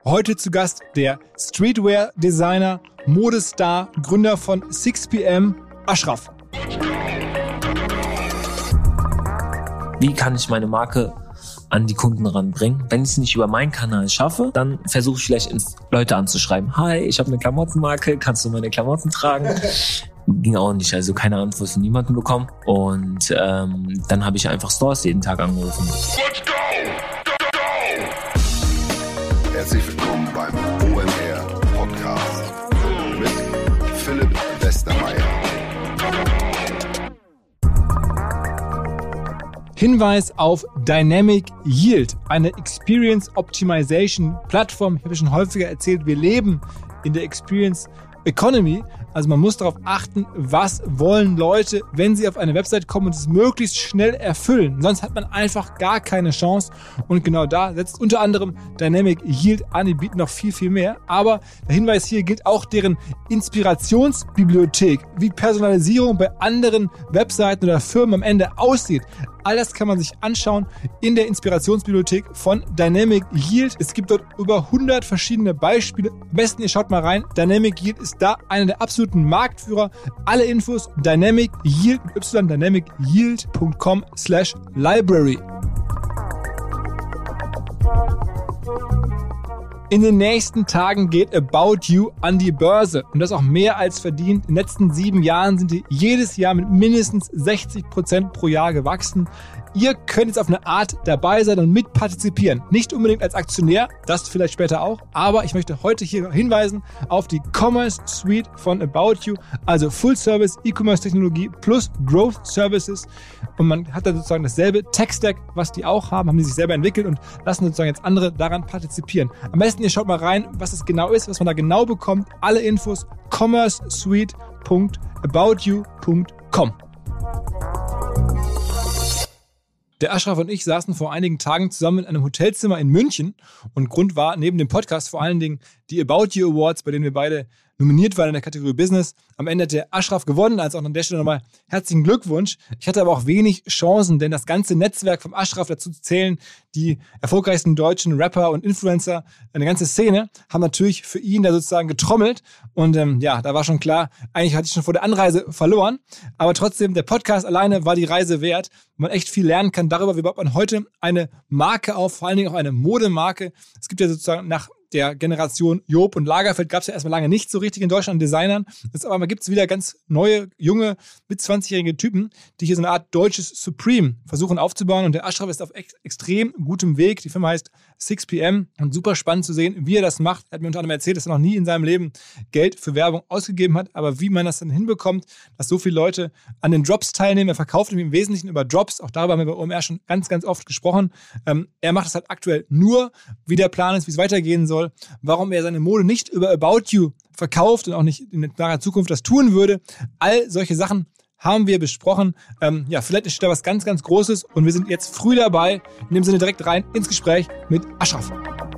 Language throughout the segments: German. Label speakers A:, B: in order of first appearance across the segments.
A: Heute zu Gast der Streetwear-Designer, Modestar, Gründer von 6pm, Ashraf.
B: Wie kann ich meine Marke an die Kunden ranbringen? Wenn ich es nicht über meinen Kanal schaffe, dann versuche ich vielleicht Leute anzuschreiben. Hi, ich habe eine Klamottenmarke, kannst du meine Klamotten tragen? Ging auch nicht, also keine Antwort von niemandem bekommen. Und dann habe ich einfach Stores jeden Tag angerufen.
C: Let's go! Herzlich willkommen beim OMR Podcast mit Philipp Westermeier.
A: Hinweis auf Dynamic Yield, eine Experience Optimization Plattform. Ich habe schon häufiger erzählt, wir leben in der Experience Economy. Also man muss darauf achten, was wollen Leute, wenn sie auf eine Website kommen und es möglichst schnell erfüllen. Sonst hat man einfach gar keine Chance. Und genau da setzt unter anderem Dynamic Yield an. Die bieten noch viel, viel mehr. Aber der Hinweis hier gilt auch deren Inspirationsbibliothek, wie Personalisierung bei anderen Webseiten oder Firmen am Ende aussieht. All das kann man sich anschauen in der Inspirationsbibliothek von Dynamic Yield. Es gibt dort über 100 verschiedene Beispiele. Am besten ihr schaut mal rein. Dynamic Yield ist da einer der absoluten Marktführer. Alle Infos Dynamic Yield mit dynamicyield.com/library. In den nächsten Tagen geht About You an die Börse und das auch mehr als verdient. In den letzten 7 Jahren sind die jedes Jahr mit mindestens 60% pro Jahr gewachsen. Ihr könnt jetzt auf eine Art dabei sein und mitpartizipieren. Nicht unbedingt als Aktionär, das vielleicht später auch, aber ich möchte heute hier hinweisen auf die Commerce Suite von About You, also Full-Service E-Commerce-Technologie plus Growth Services. Und man hat da sozusagen dasselbe Tech-Stack, was die auch haben die sich selber entwickelt und lassen sozusagen jetzt andere daran partizipieren. Am besten ihr schaut mal rein, was es genau ist, was man da genau bekommt. Alle Infos commercesuite.aboutyou.com. Der Ashraf und ich saßen vor einigen Tagen zusammen in einem Hotelzimmer in München und Grund war neben dem Podcast vor allen Dingen die About You Awards, bei denen wir beide nominiert waren in der Kategorie Business. Am Ende hat der Ashraf gewonnen, also auch an der Stelle nochmal herzlichen Glückwunsch. Ich hatte aber auch wenig Chancen, denn das ganze Netzwerk vom Ashraf dazu zu zählen, die erfolgreichsten deutschen Rapper und Influencer, eine ganze Szene, haben natürlich für ihn da sozusagen getrommelt. Und da war schon klar, eigentlich hatte ich schon vor der Anreise verloren. Aber trotzdem, der Podcast alleine war die Reise wert, wo man echt viel lernen kann darüber, wie baut man heute eine Marke auf, vor allen Dingen auch eine Modemarke. Es gibt ja sozusagen nach der Generation Joop und Lagerfeld gab es ja erstmal lange nicht so richtig in Deutschland an Designern. Jetzt aber gibt es wieder ganz neue, junge, mit 20-jährige Typen, die hier so eine Art deutsches Supreme versuchen aufzubauen. Und der Ashraf ist auf extrem gutem Weg. Die Firma heißt 6pm und super spannend zu sehen, wie er das macht. Er hat mir unter anderem erzählt, dass er noch nie in seinem Leben Geld für Werbung ausgegeben hat. Aber wie man das dann hinbekommt, dass so viele Leute an den Drops teilnehmen. Er verkauft im Wesentlichen über Drops. Auch darüber haben wir bei OMR schon ganz, ganz oft gesprochen. Er macht es halt aktuell nur, wie der Plan ist, wie es weitergehen soll. Warum er seine Mode nicht über About You verkauft und auch nicht in naher Zukunft das tun würde. All solche Sachen haben wir besprochen. Vielleicht ist da was ganz, ganz Großes und wir sind jetzt früh dabei. In dem Sinne direkt rein ins Gespräch mit Ashraf.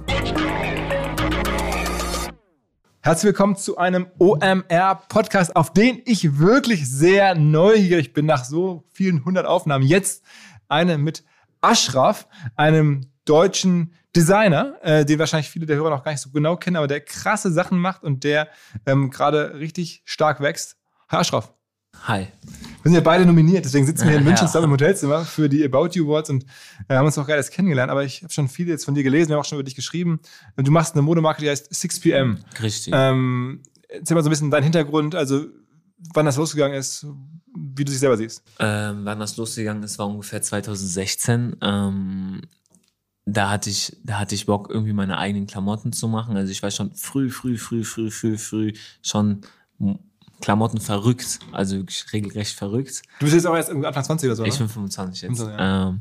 A: Herzlich willkommen zu einem OMR-Podcast, auf den ich wirklich sehr neugierig bin nach so vielen 100 Aufnahmen. Jetzt eine mit Ashraf, einem deutschen Designer, den wahrscheinlich viele der Hörer noch gar nicht so genau kennen, aber der krasse Sachen macht und der gerade richtig stark wächst. Hi Ashraf.
B: Hi.
A: Wir sind ja beide nominiert, deswegen sitzen wir hier in München zusammen im Hotelzimmer für die About You Awards und haben uns auch gerade erst kennengelernt, aber ich habe schon viel jetzt von dir gelesen, wir haben auch schon über dich geschrieben. Du machst eine Modemarke, die heißt 6pm.
B: Richtig.
A: Erzähl mal so ein bisschen deinen Hintergrund, also wann das losgegangen ist, wie du dich selber siehst.
B: Wann das losgegangen ist, war ungefähr 2016. Da hatte ich Bock, irgendwie meine eigenen Klamotten zu machen. Also ich war schon früh schon Klamotten verrückt. Also wirklich regelrecht verrückt.
A: Du bist jetzt aber erst Anfang 20 oder so,
B: Ich
A: ne?
B: bin 25 jetzt.
A: Ja.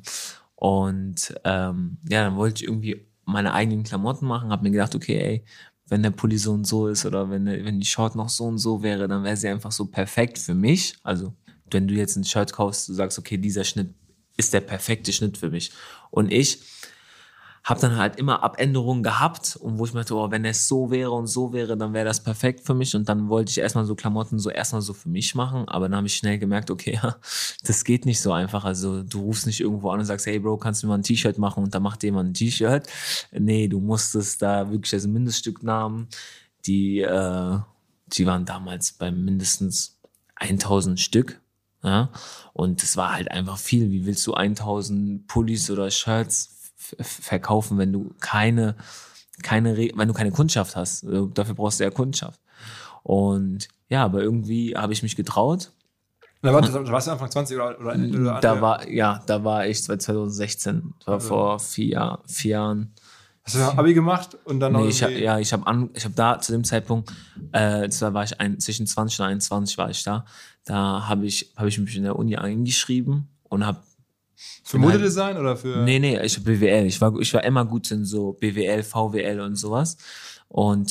B: Dann wollte ich irgendwie meine eigenen Klamotten machen. Hab mir gedacht, okay, ey, wenn der Pulli so und so ist oder wenn die Short noch so und so wäre, dann wäre sie einfach so perfekt für mich. Also wenn du jetzt ein Shirt kaufst, du sagst, okay, dieser Schnitt ist der perfekte Schnitt für mich. Und ich habe dann halt immer Abänderungen gehabt und wo ich mir dachte, oh, wenn es so wäre und so wäre, dann wäre das perfekt für mich und dann wollte ich erstmal so Klamotten so erstmal so für mich machen, aber dann habe ich schnell gemerkt, okay, ja, das geht nicht so einfach, also du rufst nicht irgendwo an und sagst, hey Bro, kannst du mir mal ein T-Shirt machen und dann macht jemand ein T-Shirt. Nee, du musstest da wirklich also Mindeststücknamen, die waren damals bei mindestens 1000 Stück. Ja? Und es war halt einfach viel. Wie willst du 1000 Pullis oder Shirts verkaufen, wenn du wenn du keine Kundschaft hast? Also dafür brauchst du ja Kundschaft. Und ja, aber irgendwie habe ich mich getraut.
A: Da warst du Anfang 20 oder
B: da war ich 2016, das war vor 4 Jahren.
A: Hast du Abi gemacht und dann noch
B: ich habe da zu dem Zeitpunkt, zwar war ich zwischen 20 und 21 war ich da. Da habe ich mich in der Uni eingeschrieben und habe
A: für Modedesign oder für?
B: Nee, ich habe BWL. Ich war immer gut in so BWL, VWL und sowas. Und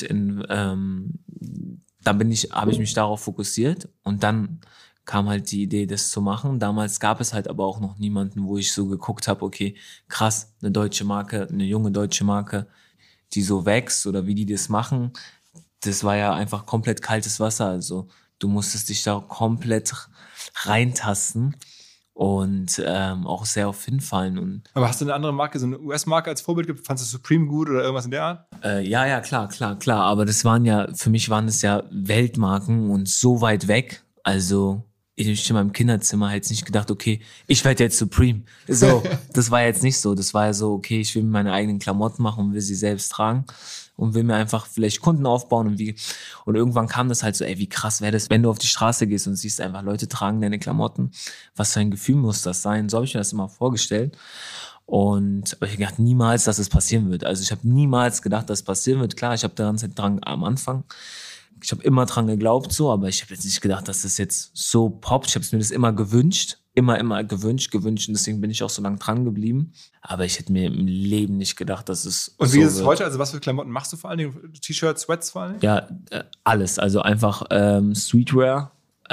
B: da habe ich mich darauf fokussiert und dann kam halt die Idee, das zu machen. Damals gab es halt aber auch noch niemanden, wo ich so geguckt habe, okay, krass, eine deutsche Marke, eine junge deutsche Marke, die so wächst oder wie die das machen. Das war ja einfach komplett kaltes Wasser. Also du musstest dich da komplett reintasten und auch sehr auf hinfallen.
A: Aber hast du eine andere Marke, so eine US-Marke als Vorbild gehabt? Fandest du Supreme gut oder irgendwas in der Art?
B: Ja, klar. Aber für mich waren es ja Weltmarken und so weit weg. Also ich in meinem Kinderzimmer hätte nicht gedacht, okay, ich werde jetzt Supreme. So, das war jetzt nicht so. Das war ja so, okay, ich will mir meine eigenen Klamotten machen und will sie selbst tragen und will mir einfach vielleicht Kunden aufbauen und irgendwann kam das halt so, ey, wie krass wäre das, wenn du auf die Straße gehst und siehst einfach, Leute tragen deine Klamotten. Was für ein Gefühl muss das sein? So habe ich mir das immer vorgestellt. Aber ich habe gedacht, niemals, dass es passieren wird. Also ich habe niemals gedacht, dass es passieren wird. Klar, ich habe daran dran am Anfang. Ich habe immer dran geglaubt so, aber ich habe jetzt nicht gedacht, dass das jetzt so poppt. Ich habe mir das immer gewünscht, immer gewünscht und deswegen bin ich auch so lange dran geblieben. Aber ich hätte mir im Leben nicht gedacht, dass es
A: und wie so ist es heute? Also was für Klamotten machst du vor allen Dingen? T-Shirts, Sweats vor allen Dingen?
B: Ja, alles. Also einfach Streetwear,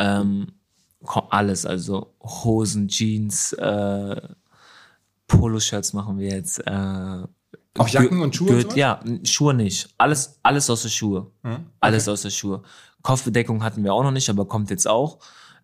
B: alles. Also Hosen, Jeans, Poloshirts machen wir jetzt.
A: Auch Jacken und Schuhe?
B: Und ja, Schuhe nicht. Alles außer Schuhe. Okay. Alles außer Schuhe. Kopfbedeckung hatten wir auch noch nicht, aber kommt jetzt auch.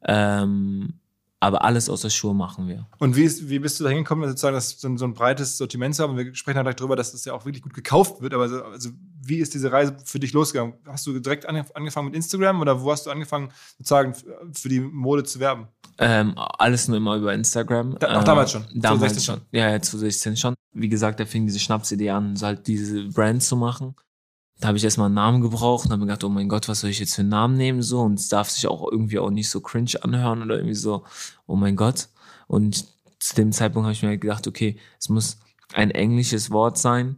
B: Aber alles außer Schuhe machen wir. Und
A: wie bist du da hingekommen, sozusagen so ein breites Sortiment zu haben? Wir sprechen ja gleich darüber, dass das ja auch wirklich gut gekauft wird. Aber also wie ist diese Reise für dich losgegangen? Hast du direkt angefangen mit Instagram oder wo hast du angefangen, sozusagen für die Mode zu werben?
B: Alles nur immer über Instagram.
A: Auch damals schon?
B: Damals 2016 schon? Ja, 2016 schon. Wie gesagt, da fing diese Schnapsidee an, so halt diese Brand zu machen. Da habe ich erstmal einen Namen gebraucht und habe mir gedacht, oh mein Gott, was soll ich jetzt für einen Namen nehmen? So, und es darf sich auch irgendwie auch nicht so cringe anhören oder irgendwie so, oh mein Gott. Und zu dem Zeitpunkt habe ich mir halt gedacht, okay, es muss ein englisches Wort sein,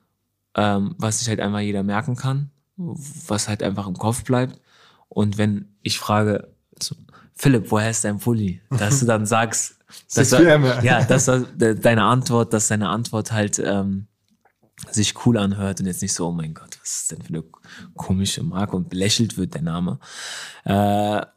B: was sich halt einfach jeder merken kann, was halt einfach im Kopf bleibt. Und wenn ich frage, Philipp, woher ist dein Pulli? Dass du dann sagst, dass deine Antwort halt sich cool anhört und jetzt nicht so, oh mein Gott, was ist denn für eine komische Marke und belächelt wird der Name. Da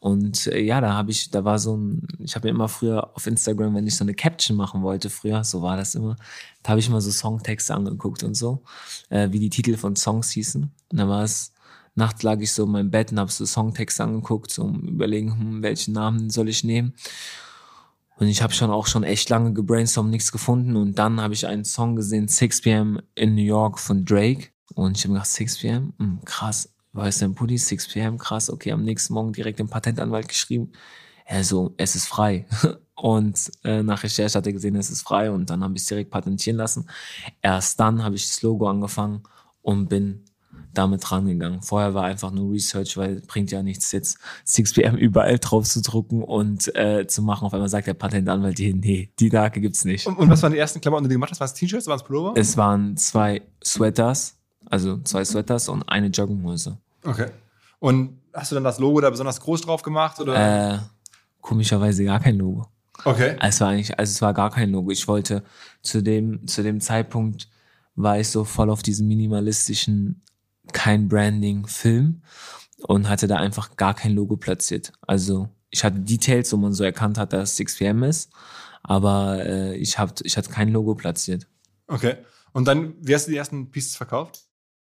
B: war ich habe mir immer früher auf Instagram, wenn ich so eine Caption machen wollte, früher, so war das immer, da habe ich immer so Songtexte angeguckt und so, wie die Titel von Songs hießen. Und dann war es, nachts lag ich so in meinem Bett und habe so Songtexte angeguckt, so um überlegen, welchen Namen soll ich nehmen. Und ich habe schon echt lange gebrainstormt, nichts gefunden. Und dann habe ich einen Song gesehen, 6 p.m. in New York von Drake. Und ich habe gedacht, 6 p.m., krass, wo ist dein Pulli? 6 p.m., krass, okay, am nächsten Morgen direkt dem Patentanwalt geschrieben. Also, es ist frei. Und nach Recherche hat er gesehen, es ist frei. Und dann habe ich es direkt patentieren lassen. Erst dann habe ich das Logo angefangen und bin damit rangegangen. Vorher war einfach nur Research, weil bringt ja nichts, jetzt 6 p.m. überall drauf zu drucken und zu machen. Auf einmal sagt der Patentanwalt, nee, die Marke gibt's nicht.
A: Und was waren die ersten Klamotten, die du gemacht hast? Waren es T-Shirts, waren es Pullover?
B: Es waren 2 Sweaters und eine Jogginghose.
A: Okay. Und hast du dann das Logo da besonders groß drauf gemacht? Oder?
B: Komischerweise gar kein Logo.
A: Okay.
B: Es war gar kein Logo. Ich wollte zu dem Zeitpunkt war ich so voll auf diesen minimalistischen kein Branding-Film und hatte da einfach gar kein Logo platziert. Also ich hatte Details, wo man so erkannt hat, dass es 6 p.m. ist, aber ich hatte kein Logo platziert.
A: Okay. Und dann, wie hast du die ersten Pieces verkauft?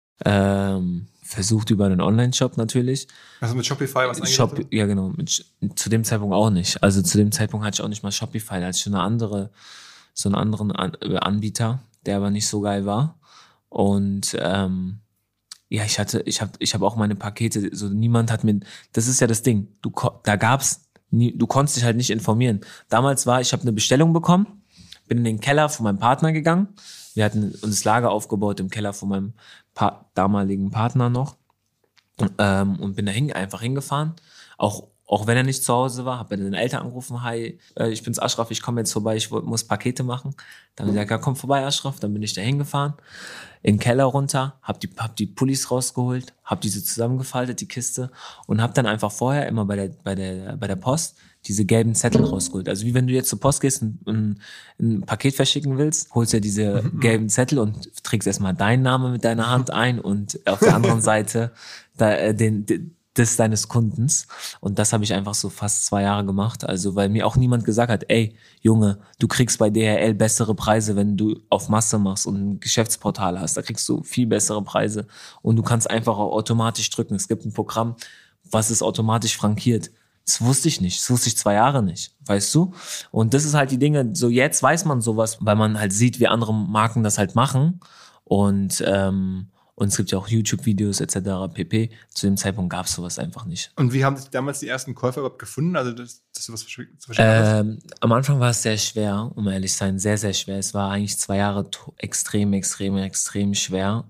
B: Versucht über einen Online-Shop natürlich.
A: Also mit Shopify was eingerichtet?
B: Ja, genau. Zu dem Zeitpunkt auch nicht. Also zu dem Zeitpunkt hatte ich auch nicht mal Shopify. Da hatte ich schon so einen anderen Anbieter, der aber nicht so geil war. Und ja, ich habe auch meine Pakete, so niemand hat mir, das ist ja das Ding, du konntest dich halt nicht informieren. Damals ich habe eine Bestellung bekommen, bin in den Keller von meinem Partner gegangen, wir hatten uns das Lager aufgebaut im Keller von meinem damaligen Partner noch und bin da einfach hingefahren, auch wenn er nicht zu Hause war, habe bei den Eltern angerufen, hi, ich bin's Ashraf, ich komme jetzt vorbei, ich muss Pakete machen. Dann haben sie gesagt, ja, komm vorbei, Ashraf. Dann bin ich da hingefahren, in den Keller runter, hab die Pullis rausgeholt, hab diese zusammengefaltet, die Kiste, und hab dann einfach vorher immer bei der Post diese gelben Zettel rausgeholt. Also wie wenn du jetzt zur Post gehst und ein Paket verschicken willst, holst du ja diese gelben Zettel und trägst erstmal deinen Namen mit deiner Hand ein und auf der anderen Seite des deines Kundens. Und das habe ich einfach so fast 2 Jahre gemacht. Also weil mir auch niemand gesagt hat, ey, Junge, du kriegst bei DHL bessere Preise, wenn du auf Masse machst und ein Geschäftsportal hast. Da kriegst du viel bessere Preise. Und du kannst einfach auch automatisch drücken. Es gibt ein Programm, was es automatisch frankiert. Das wusste ich nicht. Das wusste ich 2 Jahre nicht. Weißt du? Und das ist halt die Dinge, so jetzt weiß man sowas, weil man halt sieht, wie andere Marken das halt machen. Und es gibt ja auch YouTube-Videos etc. pp. Zu dem Zeitpunkt gab es sowas einfach nicht.
A: Und wie haben sich damals die ersten Käufer überhaupt gefunden? Also dass du was zu verstehen hast?
B: Am Anfang war es sehr schwer, um ehrlich zu sein, sehr, sehr schwer. Es war eigentlich 2 Jahre extrem schwer.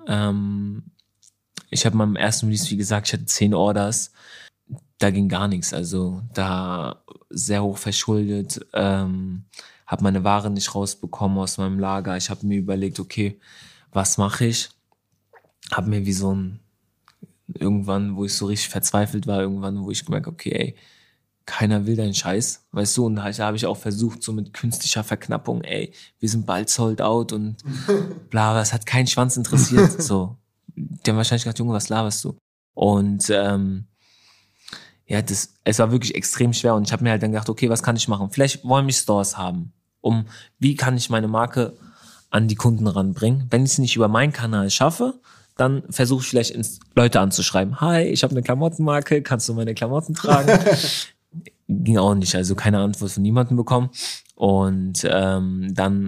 B: Ich habe beim ersten Release, wie gesagt, ich hatte 10 Orders. Da ging gar nichts. Also da sehr hoch verschuldet. Habe meine Ware nicht rausbekommen aus meinem Lager. Ich habe mir überlegt, okay, was mache ich? Habe mir wie irgendwann, wo ich so richtig verzweifelt war, wo ich gemerkt, okay, ey, keiner will deinen Scheiß, weißt du, und da habe ich auch versucht, so mit künstlicher Verknappung, ey, wir sind bald sold out und bla, aber es hat keinen Schwanz interessiert, so. Die haben wahrscheinlich gedacht, Junge, was laberst du? Und ja, es war wirklich extrem schwer und ich habe mir halt dann gedacht, okay, was kann ich machen? Vielleicht wollen mich Stores haben, wie kann ich meine Marke an die Kunden ranbringen? Wenn ich es nicht über meinen Kanal schaffe, dann versuche ich vielleicht Leute anzuschreiben. Hi, ich habe eine Klamottenmarke, kannst du meine Klamotten tragen? Ging auch nicht, also keine Antwort von niemandem bekommen. Und dann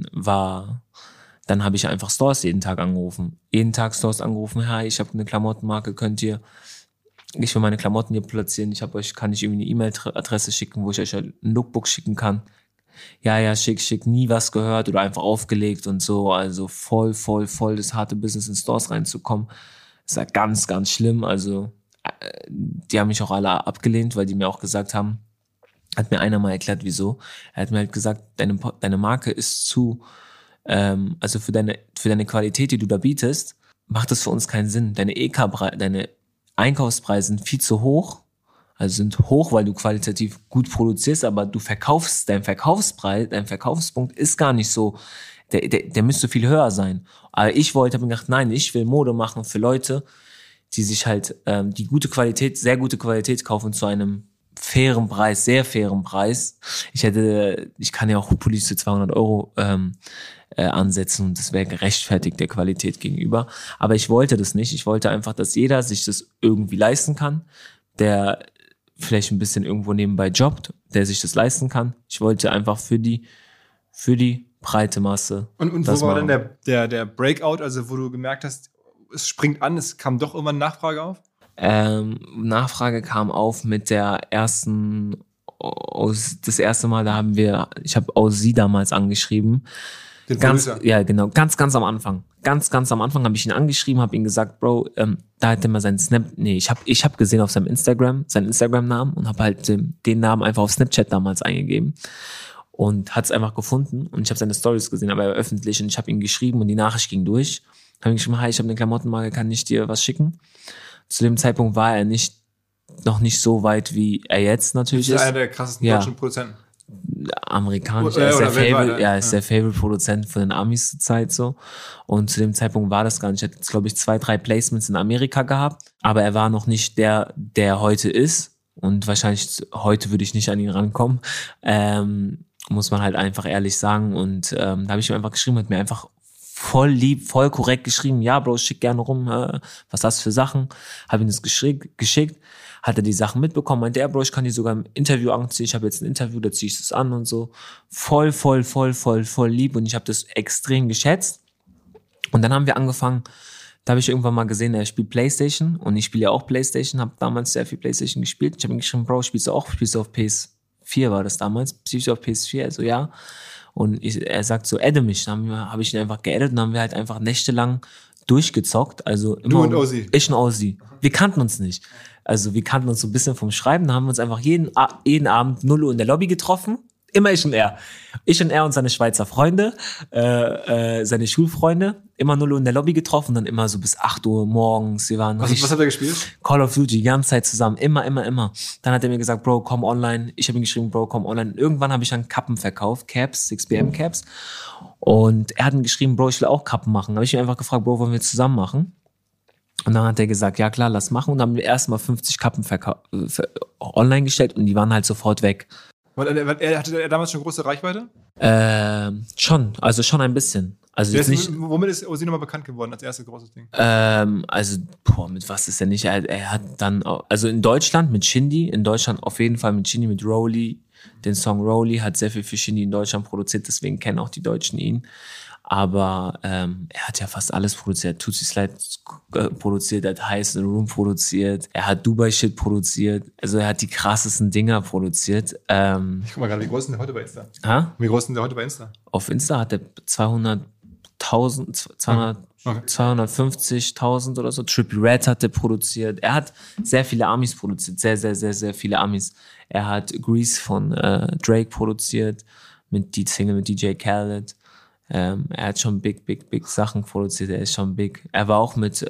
B: habe ich einfach Stores jeden Tag angerufen. Hi, ich habe eine Klamottenmarke, ich will meine Klamotten hier platzieren, kann ich irgendwie eine E-Mail-Adresse schicken, wo ich euch ein Lookbook schicken kann. Ja, schick, nie was gehört oder einfach aufgelegt und so, also voll das harte Business in Stores reinzukommen. Das war ganz, ganz schlimm, also die haben mich auch alle abgelehnt, weil die mir auch gesagt haben, hat mir einer mal erklärt, wieso. Er hat mir halt gesagt, deine Marke ist also für deine Qualität, die du da bietest, macht das für uns keinen Sinn. Deine Einkaufspreise sind viel zu hoch. Also sind hoch, weil du qualitativ gut produzierst, aber dein Verkaufspunkt ist gar nicht so, der müsste viel höher sein. Aber ich habe mir gedacht, nein, ich will Mode machen für Leute, die sich halt die sehr gute Qualität kaufen zu einem fairen Preis, sehr fairen Preis. Ich kann ja auch Pullis für 200 Euro ansetzen und das wäre gerechtfertigt der Qualität gegenüber. Aber ich wollte das nicht. Ich wollte einfach, dass jeder sich das irgendwie leisten kann, der vielleicht ein bisschen irgendwo nebenbei jobbt, der sich das leisten kann. Ich wollte einfach für die breite Masse.
A: Und wo war dann der Breakout, also wo du gemerkt hast, es springt an, es kam doch irgendwann Nachfrage auf?
B: Nachfrage kam auf mit das erste Mal, ich habe Aussie damals angeschrieben.
A: Den Producer.
B: Ja, genau, ganz am Anfang. Ganz am Anfang habe ich ihn angeschrieben, habe ihm gesagt, Bro, da hat er mal seinen ich hab gesehen auf seinem seinen Instagram-Namen und habe halt den Namen einfach auf Snapchat damals eingegeben und hat es einfach gefunden und ich habe seine Stories gesehen, aber er war öffentlich und ich habe ihm geschrieben und die Nachricht ging durch. Habe ihm geschrieben, hi, ich habe eine Klamottenmarke, kann ich dir was schicken? Zu dem Zeitpunkt war er noch nicht so weit, wie er jetzt natürlich ist.
A: Das ist einer der krassesten deutschen Produzenten.
B: Amerikanisch, er ist der Favorite-Produzent von den Amis zur Zeit so. Und zu dem Zeitpunkt war das gar nicht. Er hat, glaube ich, 2, 3 Placements in Amerika gehabt, aber er war noch nicht der heute ist. Und wahrscheinlich heute würde ich nicht an ihn rankommen. Muss man halt einfach ehrlich sagen. Und da habe ich ihm einfach geschrieben, hat mir einfach voll lieb, voll korrekt geschrieben. Ja, Bro, schick gerne rum, was hast du für Sachen? Hab ihm das geschickt. Hat er die Sachen mitbekommen, meinte er, Bro, ich kann die sogar im Interview anziehen. Ich habe jetzt ein Interview, da ziehe ich das an und so. Voll lieb und ich habe das extrem geschätzt. Und dann haben wir angefangen, da habe ich irgendwann mal gesehen, er spielt Playstation und ich spiele ja auch Playstation, habe damals sehr viel Playstation gespielt. Ich habe ihm geschrieben, Bro, spielst du auch? Spielst du auf PS4 war das damals? Spielst du auf PS4? Also ja. Und er sagt so, adde mich. Dann habe ich ihn einfach geaddet und dann haben wir halt einfach nächtelang durchgezockt. Also immer
A: Du und Ozzy?
B: Ich und Ozzy. Wir kannten uns nicht. Also wir kannten uns so ein bisschen vom Schreiben. Da haben wir uns einfach jeden Abend 0 Uhr in der Lobby getroffen. Immer ich und er. Ich und er und seine Schweizer Freunde, seine Schulfreunde. Immer 0 Uhr in der Lobby getroffen, dann immer so bis 8 Uhr morgens. Wir waren
A: Was habt ihr gespielt?
B: Call of Duty, die ganze Zeit zusammen. Immer. Dann hat er mir gesagt, Bro, komm online. Ich habe ihm geschrieben, Bro, komm online. Irgendwann habe ich dann Kappen verkauft, Caps, 6pm Caps. Und er hat mir geschrieben, Bro, ich will auch Kappen machen. Da habe ich ihn einfach gefragt, Bro, wollen wir zusammen machen? Und dann hat er gesagt, ja klar, lass machen. Und dann haben wir erstmal 50 Kappen online gestellt und die waren halt sofort weg.
A: Hatte er damals schon große Reichweite?
B: Schon ein bisschen. Also jetzt nicht.
A: Womit ist Ozzy nochmal bekannt geworden als erstes großes Ding?
B: Mit was ist er nicht? Er hat dann, also in Deutschland mit Shindy, auf jeden Fall mit Shindy, mit Rolly, den Song Rolly, hat sehr viel für Shindy in Deutschland produziert, deswegen kennen auch die Deutschen ihn. Aber er hat ja fast alles produziert. Tootsie Slide produziert, er hat Heiß in the Room produziert, er hat Dubai Shit produziert. Also er hat die krassesten Dinger produziert.
A: Ich guck mal gerade, wie groß ist denn der heute bei Insta? Wie groß ist denn der heute bei Insta?
B: Auf Insta hat er 250.000 oder so. Trippie Red hat er produziert. Er hat sehr viele Amis produziert. Sehr viele Amis. Er hat Grease von Drake produziert. Die Single mit DJ Khaled. Er hat schon big Sachen produziert. Er ist schon big. Er war auch mit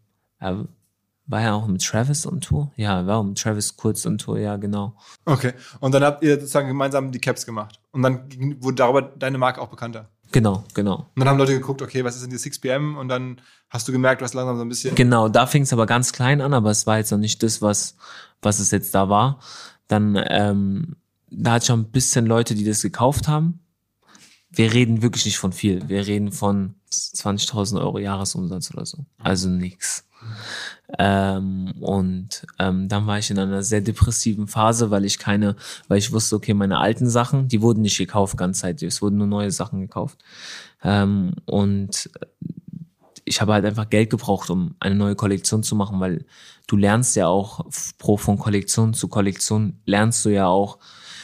B: Travis on Tour? Ja, er war auch mit Travis kurz on Tour, ja, genau.
A: Okay. Und dann habt ihr sozusagen gemeinsam die Caps gemacht. Und dann wurde darüber deine Marke auch bekannter.
B: Genau.
A: Und dann haben Leute geguckt, okay, was ist denn die 6pm? Und dann hast du gemerkt, du hast langsam so ein bisschen...
B: Genau, da fing es aber ganz klein an, aber es war jetzt noch nicht das, was es jetzt da war. Dann, da hat schon ein bisschen Leute, die das gekauft haben. Wir reden wirklich nicht von viel. Wir reden von 20.000 Euro Jahresumsatz oder so. Also nix. Dann war ich in einer sehr depressiven Phase, weil ich wusste, okay, meine alten Sachen, die wurden nicht gekauft ganze Zeit. Es wurden nur neue Sachen gekauft. Und ich habe halt einfach Geld gebraucht, um eine neue Kollektion zu machen, weil du lernst ja auch von Kollektion zu Kollektion, lernst du ja auch,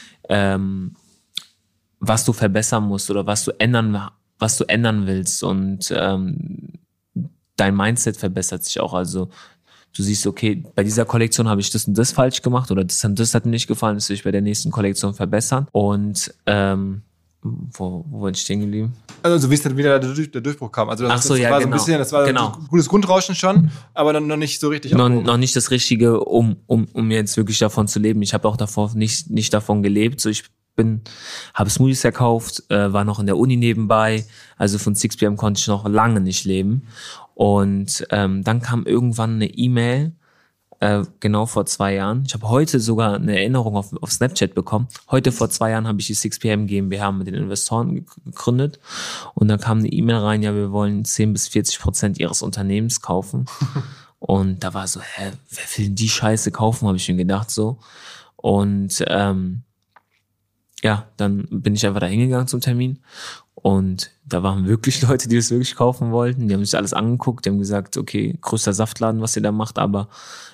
B: was du verbessern musst oder was du ändern willst und dein Mindset verbessert sich auch. Also du siehst, okay, bei dieser Kollektion habe ich das und das falsch gemacht oder das hat mir nicht gefallen, das will ich bei der nächsten Kollektion verbessern. Und wo bin ich stehen geblieben?
A: Also wie es dann wieder der Durchbruch kam. Also das war
B: genau.
A: So ein bisschen, das war ein gutes Grundrauschen schon, aber dann noch nicht so richtig.
B: Noch nicht das Richtige, um jetzt wirklich davon zu leben. Ich habe auch davor nicht davon gelebt. So, ich habe Smoothies verkauft, war noch in der Uni nebenbei, also von 6pm konnte ich noch lange nicht leben. Und dann kam irgendwann eine E-Mail, genau vor 2 Jahren. Ich habe heute sogar eine Erinnerung auf Snapchat bekommen. Heute vor 2 Jahren habe ich die 6pm GmbH mit den Investoren gegründet. Und dann kam eine E-Mail rein, ja, wir wollen 10-40% ihres Unternehmens kaufen. Und da war so, wer will die Scheiße kaufen, habe ich mir gedacht so. Und ja, dann bin ich einfach da hingegangen zum Termin und da waren wirklich Leute, die das wirklich kaufen wollten. Die haben sich alles angeguckt, die haben gesagt, okay, größter Saftladen, was ihr da macht, aber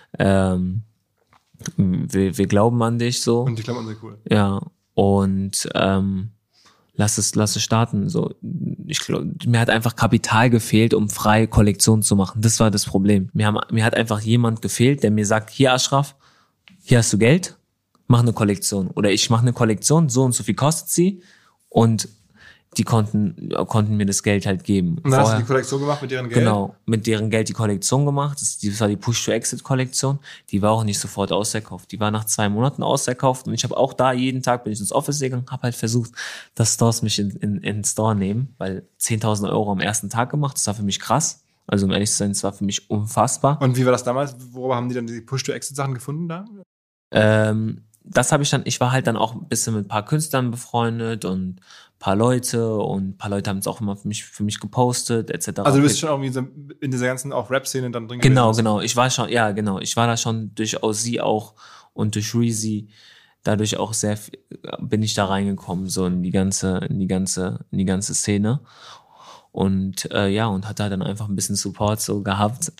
B: wir glauben an dich so.
A: Und die Klamotten sind cool.
B: Ja, und lass es starten. So, ich glaube, mir hat einfach Kapital gefehlt, um freie Kollektionen zu machen. Das war das Problem. Mir hat einfach jemand gefehlt, der mir sagt, hier Ashraf, hier hast du Geld. Mach eine Kollektion. Oder ich mache eine Kollektion, so und so viel kostet sie. Und die konnten mir das Geld halt geben.
A: Und dann hast du die Kollektion gemacht mit deren Geld?
B: Genau, mit deren Geld die Kollektion gemacht. Das war die Push-to-Exit-Kollektion. Die war auch nicht sofort ausverkauft. Die war nach 2 Monaten ausverkauft. Und ich habe auch da jeden Tag, bin ich ins Office gegangen, habe halt versucht, dass Stores mich in den Store nehmen. Weil 10.000 Euro am ersten Tag gemacht, das war für mich krass. Also um ehrlich zu sein, das war für mich unfassbar.
A: Und wie war das damals? Worüber haben die dann die Push-to-Exit-Sachen gefunden da?
B: das habe ich war halt dann auch ein bisschen mit ein paar Künstlern befreundet und ein paar Leute haben es auch immer für mich gepostet, etc.
A: Also du bist schon irgendwie so in dieser ganzen auch Rap-Szene dann drin
B: Genau,
A: gewesen?
B: genau. Ich war da schon durch OZ auch und durch Reezy dadurch auch bin ich da reingekommen, so in die ganze Szene. Und und hatte halt dann einfach ein bisschen Support so gehabt.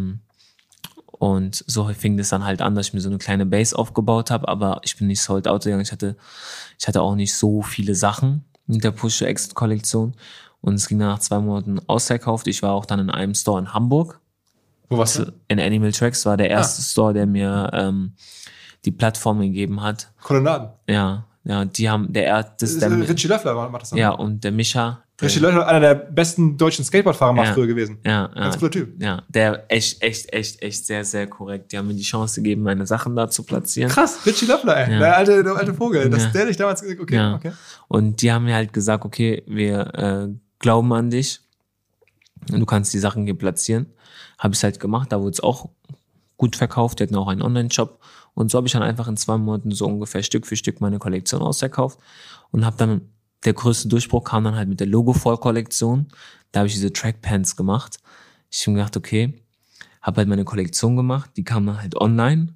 B: Und so fing das dann halt an, dass ich mir so eine kleine Base aufgebaut habe, aber ich bin nicht sold out gegangen. Ich hatte auch nicht so viele Sachen mit der Push-to-Exit-Kollektion. Und es ging dann nach 2 Monaten ausverkauft. Ich war auch dann in einem Store in Hamburg.
A: Wo warst du?
B: In Animal Tracks war der erste Store, der mir die Plattform gegeben hat.
A: Kolonnaden.
B: Ja, die haben,
A: Richie Löffler macht das dann.
B: Ja, und der Mischa.
A: Richie Löffler, einer der besten deutschen Skateboardfahrer mal früher gewesen.
B: Ja.
A: Ganz cooler Typ.
B: Ja, der echt sehr, sehr korrekt. Die haben mir die Chance gegeben, meine Sachen da zu platzieren.
A: Krass, Richie Löffler, ey.
B: Ja.
A: Der alte Vogel. Dass der dich damals, okay.
B: Und die haben mir halt gesagt, okay, wir glauben an dich. Du kannst die Sachen hier platzieren. Habe ich halt gemacht, da wurde es auch gut verkauft. Die hatten auch einen Online-Shop. Und so habe ich dann einfach in 2 Monaten so ungefähr Stück für Stück meine Kollektion ausverkauft. Und habe dann, der größte Durchbruch kam dann halt mit der Logo-Fall-Kollektion. Da habe ich diese Trackpants gemacht. Ich habe mir gedacht, okay, habe halt meine Kollektion gemacht. Die kam dann halt online.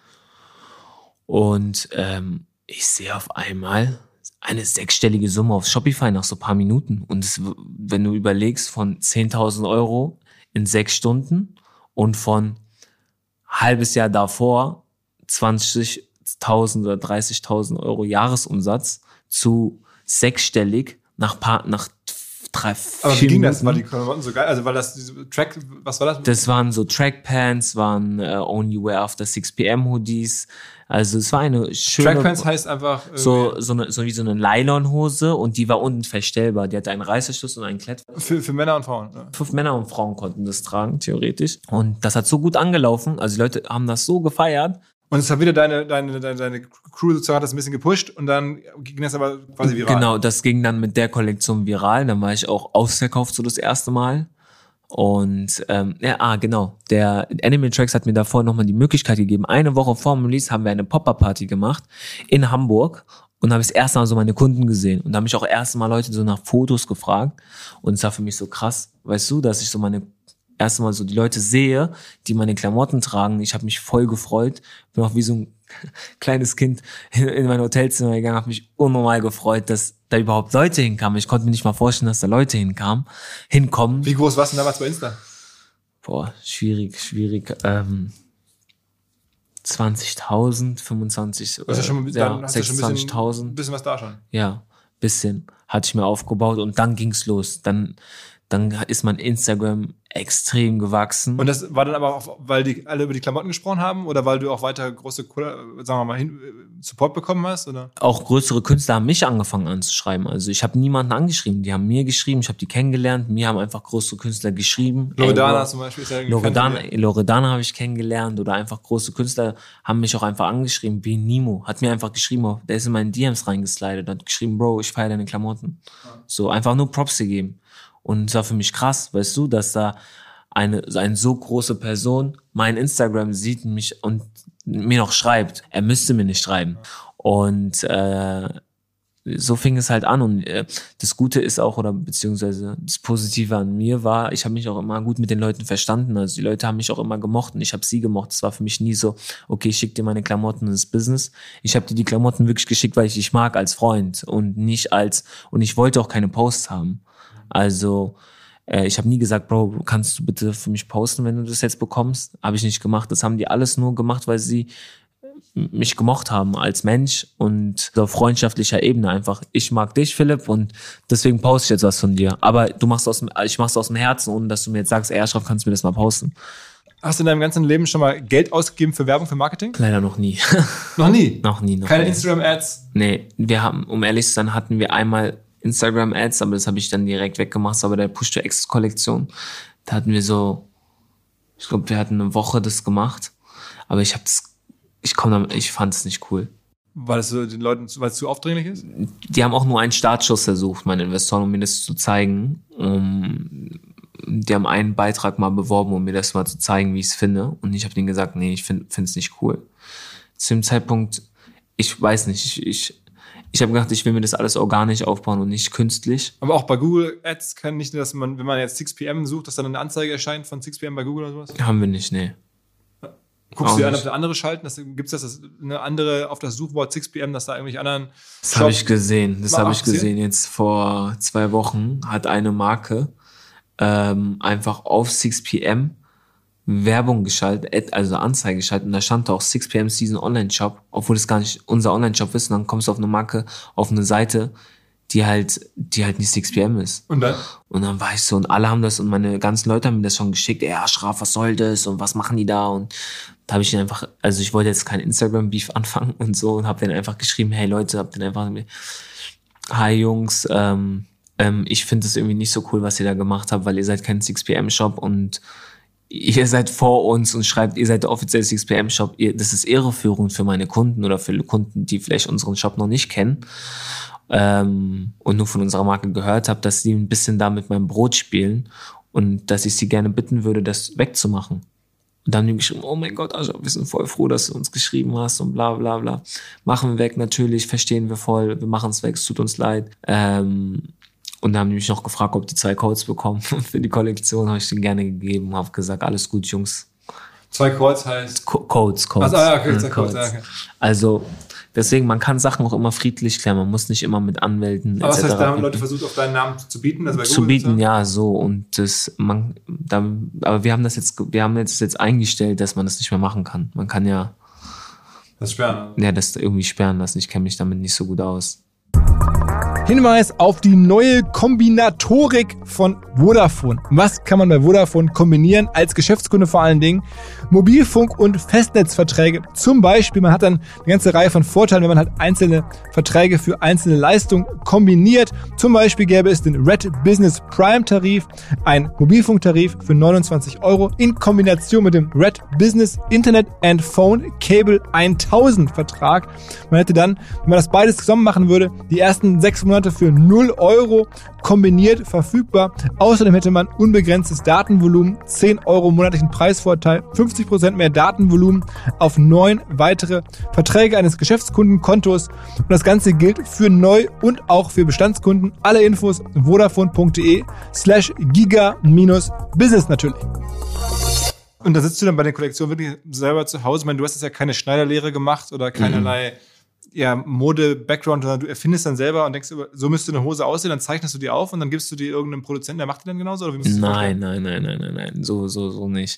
B: Und ich sehe auf einmal eine 6-stellige Summe auf Shopify nach so ein paar Minuten. Und wenn du überlegst, von 10.000 Euro in 6 Stunden und von halbes Jahr davor 20.000 oder 30.000 Euro Jahresumsatz zu 6-stellig nach 3, 4
A: Aber wie ging
B: Minuten.
A: das? War die Klamotten so geil? Also war das diese Track, was war das?
B: Das waren so Trackpants, waren Only Wear After 6 PM Hoodies. Also es war eine schöne...
A: Trackpants heißt einfach...
B: so wie so eine Nylonhose und die war unten verstellbar. Die hatte einen Reißverschluss und einen Klett.
A: Für Männer und Frauen. Ja.
B: 5 Männer und Frauen konnten das tragen, theoretisch. Und das hat so gut angelaufen. Also die Leute haben das so gefeiert.
A: Und es hat wieder deine Crew sozusagen, hat das ein bisschen gepusht und dann ging das aber quasi viral.
B: Genau, das ging dann mit der Kollektion viral. Dann war ich auch ausverkauft so das erste Mal. Und genau, der Animal Tracks hat mir davor nochmal die Möglichkeit gegeben. 1 Woche vor dem Release haben wir eine Pop-Up-Party gemacht in Hamburg. Und habe ich das erste Mal so meine Kunden gesehen. Und da haben mich auch erste Mal Leute so nach Fotos gefragt. Und es war für mich so krass, weißt du, dass ich so erste Mal so die Leute sehe, die meine Klamotten tragen. Ich habe mich voll gefreut. Bin auch wie so ein kleines Kind in mein Hotelzimmer gegangen, habe mich unnormal gefreut, dass da überhaupt Leute hinkamen. Ich konnte mir nicht mal vorstellen, dass da Leute hinkommen.
A: Wie groß warst du denn damals bei Insta?
B: Boah, schwierig. 20.000, 25,
A: Also schon, dann hast du schon
B: 26.000.
A: ein bisschen was da schon.
B: Ja, bisschen hatte ich mir aufgebaut und dann ging's los. Dann ist mein Instagram extrem gewachsen.
A: Und das war dann aber auch, weil die alle über die Klamotten gesprochen haben oder weil du auch weiter große, sagen wir mal, Support bekommen hast? Oder?
B: Auch größere Künstler haben mich angefangen anzuschreiben. Also ich habe niemanden angeschrieben. Die haben mir geschrieben, ich habe die kennengelernt. Mir haben einfach große Künstler geschrieben.
A: Loredana zum Beispiel. Ist ja
B: Loredana habe ich kennengelernt oder einfach große Künstler haben mich auch einfach angeschrieben. Nimo hat mir einfach geschrieben, der ist in meinen DMs reingeslidet und hat geschrieben, Bro, ich feiere deine Klamotten. Ja. So einfach nur Props gegeben. Und es war für mich krass, weißt du, dass da eine so große Person mein Instagram sieht mich und mir noch schreibt. Er müsste mir nicht schreiben. Und so fing es halt an. Und das Gute ist auch, oder beziehungsweise das Positive an mir war, ich habe mich auch immer gut mit den Leuten verstanden. Also die Leute haben mich auch immer gemocht und ich habe sie gemocht. Es war für mich nie so, okay, ich schicke dir meine Klamotten ins Business. Ich habe dir die Klamotten wirklich geschickt, weil ich dich mag als Freund und nicht und ich wollte auch keine Posts haben. Also ich habe nie gesagt, Bro, kannst du bitte für mich posten, wenn du das jetzt bekommst? Habe ich nicht gemacht. Das haben die alles nur gemacht, weil sie mich gemocht haben als Mensch und auf freundschaftlicher Ebene einfach. Ich mag dich, Philipp, und deswegen poste ich jetzt was von dir. Aber ich mach's aus dem Herzen, ohne dass du mir jetzt sagst, ey, Ashraf, kannst du mir das mal posten?
A: Hast du in deinem ganzen Leben schon mal Geld ausgegeben für Werbung, für Marketing?
B: Leider noch nie.
A: Noch nie?
B: Noch nie.
A: Keine Instagram-Ads?
B: Nee, um ehrlich zu sein, hatten wir einmal Instagram-Ads, aber das habe ich dann direkt weggemacht, aber der Push-to-Exit-Kollektion, da hatten wir ich glaube, wir hatten eine Woche das gemacht, aber ich fand es nicht cool.
A: Weil es so den Leuten, weil es zu aufdringlich ist?
B: Die haben auch nur einen Startschuss versucht, meine Investoren, um mir das zu zeigen. Die haben einen Beitrag mal beworben, um mir das mal zu zeigen, wie ich es finde. Und ich habe denen gesagt, nee, ich finde es nicht cool. Zu dem Zeitpunkt, ich weiß nicht, ich habe gedacht, ich will mir das alles organisch aufbauen und nicht künstlich.
A: Aber auch bei Google Ads kann nicht, dass man, wenn man jetzt 6pm sucht, dass dann eine Anzeige erscheint von 6pm bei Google oder sowas?
B: Haben wir nicht, nee.
A: Guckst du dir an, ob da andere schalten? Gibt es das eine andere auf das Suchwort 6pm, dass da irgendwelche anderen...
B: Das habe ich gesehen. Jetzt vor 2 Wochen hat eine Marke einfach auf 6pm Werbung geschaltet, also Anzeige geschaltet, und da stand auch 6pm Season Online-Shop, obwohl das gar nicht unser Online-Shop ist, und dann kommst du auf eine Marke, auf eine Seite, die halt nicht 6pm ist.
A: Und dann?
B: Und dann war ich so, und alle haben das, und meine ganzen Leute haben mir das schon geschickt, Ashraf, was soll das, und was machen die da, und da habe ich ihn einfach, also ich wollte jetzt kein Instagram-Beef anfangen und so, und habe denen einfach geschrieben, hey Leute, hab denen einfach, hi Jungs, ich finde es irgendwie nicht so cool, was ihr da gemacht habt, weil ihr seid kein 6pm-Shop und ihr seid vor uns und schreibt, ihr seid der offizielle 6pm-Shop. Das ist irreführend für meine Kunden oder für Kunden, die vielleicht unseren Shop noch nicht kennen und nur von unserer Marke gehört haben, dass sie ein bisschen da mit meinem Brot spielen und dass ich sie gerne bitten würde, das wegzumachen. Und dann haben die geschrieben, oh mein Gott, Ashraf, wir sind voll froh, dass du uns geschrieben hast und bla bla bla. Machen wir weg, natürlich, verstehen wir voll, wir machen es weg, es tut uns leid. Und dann haben die mich noch gefragt, ob die 2 Codes bekommen für die Kollektion. Habe ich denen gerne gegeben und habe gesagt, alles gut, Jungs.
A: 2 Codes heißt?
B: Codes.
A: Also, okay, 2 Codes. Okay.
B: Also deswegen, man kann Sachen auch immer friedlich klären. Man muss nicht immer mit Anwälten
A: aber etc. Was heißt, da haben Leute versucht, auf deinen Namen zu bieten? Also bei
B: Google zu bieten, ja, so. Und aber wir haben das jetzt eingestellt, dass man das nicht mehr machen kann. Man kann ja
A: das sperren.
B: Ja, das irgendwie sperren lassen. Ich kenne mich damit nicht so gut aus.
A: Hinweis auf die neue Kombinatorik von Vodafone. Was kann man bei Vodafone kombinieren, als Geschäftskunde vor allen Dingen? Mobilfunk- und Festnetzverträge. Zum Beispiel, man hat dann eine ganze Reihe von Vorteilen, wenn man halt einzelne Verträge für einzelne Leistungen kombiniert. Zum Beispiel gäbe es den Red Business Prime Tarif, ein Mobilfunktarif für 29 € in Kombination mit dem Red Business Internet and Phone Cable 1000 Vertrag. Man hätte dann, wenn man das beides zusammen machen würde, die ersten 6 Monate für 0 € kombiniert verfügbar. Außerdem hätte man unbegrenztes Datenvolumen, 10 € monatlichen Preisvorteil, 50% mehr Datenvolumen auf 9 weitere Verträge eines Geschäftskundenkontos. Und das Ganze gilt für Neu- und auch für Bestandskunden. Alle Infos vodafone.de/giga-business natürlich. Und da sitzt du dann bei der Kollektion wirklich selber zu Hause. Ich meine, du hast jetzt ja keine Schneiderlehre gemacht oder keinerlei Mode-Background, sondern du erfindest dann selber und denkst, so müsste eine Hose aussehen, dann zeichnest du die auf und dann gibst du die irgendeinem Produzenten, der macht die dann genauso? Oder wie
B: Nein, so nicht.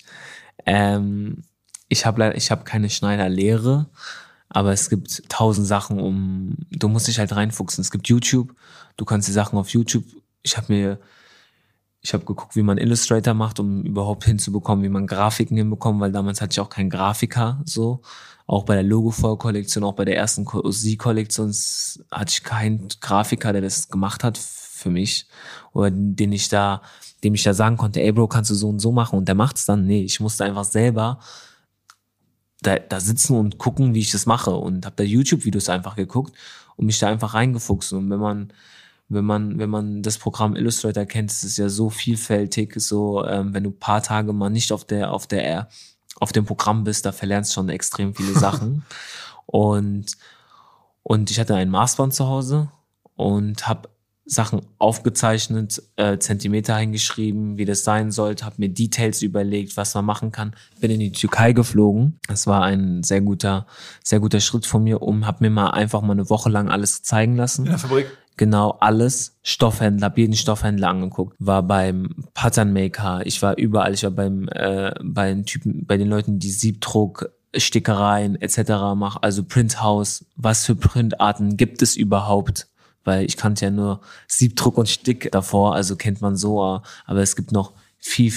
B: Ich hab keine Schneiderlehre, aber es gibt 1000 Sachen, du musst dich halt reinfuchsen. Es gibt YouTube, du kannst die Sachen auf YouTube, ich habe geguckt, wie man Illustrator macht, um überhaupt hinzubekommen, wie man Grafiken hinbekommt, weil damals hatte ich auch keinen Grafiker, so. Auch bei der Logo-Kollektion, auch bei der ersten Sie-Kollektion hatte ich keinen Grafiker, der das gemacht hat für mich. Oder dem ich da sagen konnte, ey Bro, kannst du so und so machen? Und der macht's dann. Nee, ich musste einfach selber da sitzen und gucken, wie ich das mache. Und habe da YouTube-Videos einfach geguckt und mich da einfach reingefuchst. Und wenn man das Programm Illustrator kennt, ist es ja so vielfältig, so, wenn du ein paar Tage mal nicht auf dem Programm bist, da verlernst du schon extrem viele Sachen. Und ich hatte ein Maßband zu Hause und habe Sachen aufgezeichnet, Zentimeter hingeschrieben, wie das sein sollte, habe mir Details überlegt, was man machen kann. Bin in die Türkei geflogen. Das war ein sehr guter Schritt von mir, habe mir mal einfach mal eine Woche lang alles zeigen lassen.
A: In der Fabrik?
B: Genau, alles. Stoffhändler, hab jeden Stoffhändler angeguckt. War beim Pattern Maker, ich war überall, ich war bei den Leuten, die Siebdruck, Stickereien etc. machen, also Printhouse. Was für Printarten gibt es überhaupt? Weil ich kannte ja nur Siebdruck und Stick davor, also kennt man so, aber es gibt noch viel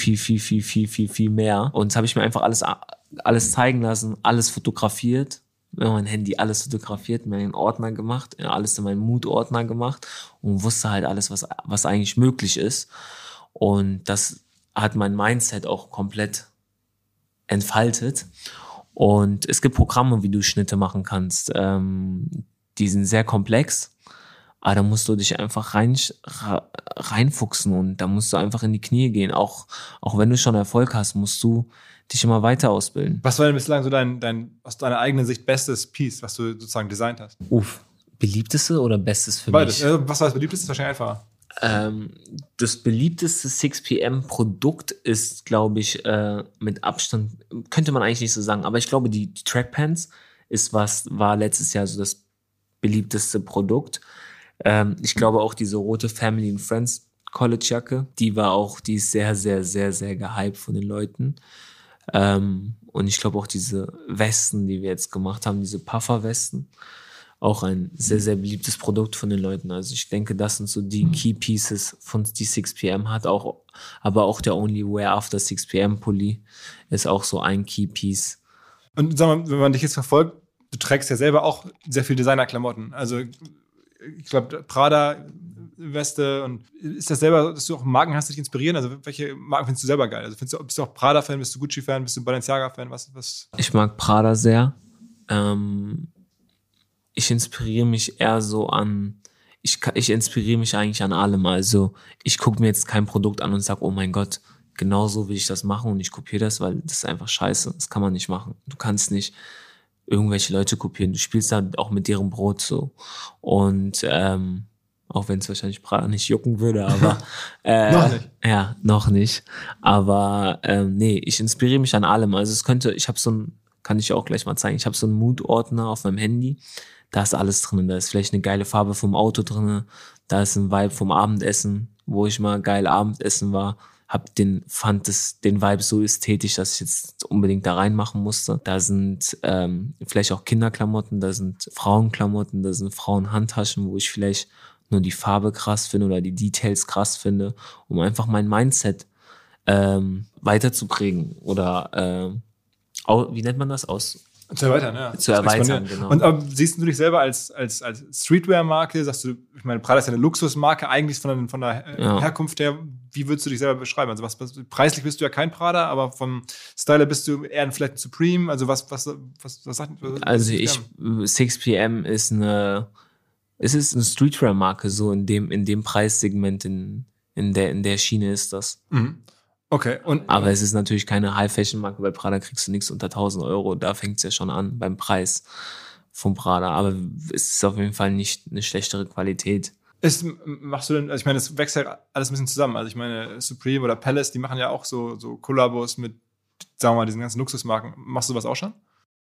B: mehr. Und das habe ich mir einfach alles zeigen lassen, alles fotografiert. Mein Handy alles fotografiert, mir einen Ordner gemacht, alles in meinen Mood-Ordner gemacht und wusste halt alles, was eigentlich möglich ist. Und das hat mein Mindset auch komplett entfaltet. Und es gibt Programme, wie du Schnitte machen kannst. Die sind sehr komplex, Aber da musst du dich einfach reinfuchsen und da musst du einfach in die Knie gehen. Auch wenn du schon Erfolg hast, musst du dich immer weiter ausbilden.
A: Was war denn bislang so dein aus deiner eigenen Sicht bestes Piece, was du sozusagen designt hast?
B: Beliebteste oder bestes für
A: Beides.
B: mich?
A: Was war das beliebteste? Ist wahrscheinlich einfacher.
B: Das beliebteste 6PM-Produkt ist, glaube ich, mit Abstand, könnte man eigentlich nicht so sagen, aber ich glaube, die Trackpants war letztes Jahr so das beliebteste Produkt. Ich glaube auch diese rote Family and Friends College-Jacke, die ist sehr, sehr, sehr, sehr gehypt von den Leuten. Und ich glaube auch diese Westen, die wir jetzt gemacht haben, diese Puffer-Westen, auch ein sehr, sehr beliebtes Produkt von den Leuten. Also ich denke, das sind so die Key Pieces, von die 6PM hat. Aber auch der Only Wear After 6PM Pulli ist auch so ein Key Piece.
A: Und sag mal, wenn man dich jetzt verfolgt, du trägst ja selber auch sehr viel Designer-Klamotten. Also ich glaube, Prada, Weste, und ist das selber, dass du auch Marken hast, die dich inspirieren? Also welche Marken findest du selber geil? Also bist du auch Prada-Fan, bist du Gucci-Fan, bist du Balenciaga-Fan? Was?
B: Ich mag Prada sehr. Ich inspiriere mich eher so an, ich inspiriere mich eigentlich an allem. Also ich gucke mir jetzt kein Produkt an und sage, oh mein Gott, genau so will ich das machen und ich kopiere das, weil das ist einfach scheiße. Das kann man nicht machen. Du kannst nicht irgendwelche Leute kopieren. Du spielst dann auch mit deren Brot so. Und auch wenn es wahrscheinlich Prada nicht jucken würde, aber
A: noch nicht.
B: Ja, noch nicht. Aber nee, ich inspiriere mich an allem. Also kann ich auch gleich mal zeigen, ich habe so einen Mood-Ordner auf meinem Handy. Da ist alles drin. Da ist vielleicht eine geile Farbe vom Auto drin. Da ist ein Vibe vom Abendessen, wo ich mal geil Abendessen war. Fand den Vibe so ästhetisch, dass ich jetzt unbedingt da reinmachen musste. Da sind vielleicht auch Kinderklamotten, da sind Frauenklamotten, da sind Frauenhandtaschen, wo ich vielleicht nur die Farbe krass finde oder die Details krass finde, um einfach mein Mindset weiterzuprägen oder wie nennt man das?
A: Zu erweitern, ja.
B: Zu erweitern, genau.
A: Und siehst du dich selber als Streetwear-Marke? Sagst du, ich meine, Prada ist ja eine Luxusmarke, eigentlich von der Herkunft her. Wie würdest du dich selber beschreiben? Also preislich bist du ja kein Prada, aber vom Style bist du eher vielleicht ein Supreme. Also was sagt
B: Also 6PM ist eine Streetwear-Marke, so in dem Preissegment, in der Schiene ist das.
A: Mhm. Okay.
B: Aber es ist natürlich keine High-Fashion-Marke. Bei Prada kriegst du nichts unter 1.000 Euro. Da fängt es ja schon an beim Preis von Prada. Aber es ist auf jeden Fall nicht eine schlechtere Qualität.
A: Machst du denn, also ich meine, das wächst ja alles ein bisschen zusammen. Also ich meine, Supreme oder Palace, die machen ja auch so Kollabos mit, sagen wir mal, diesen ganzen Luxusmarken. Machst du was auch schon?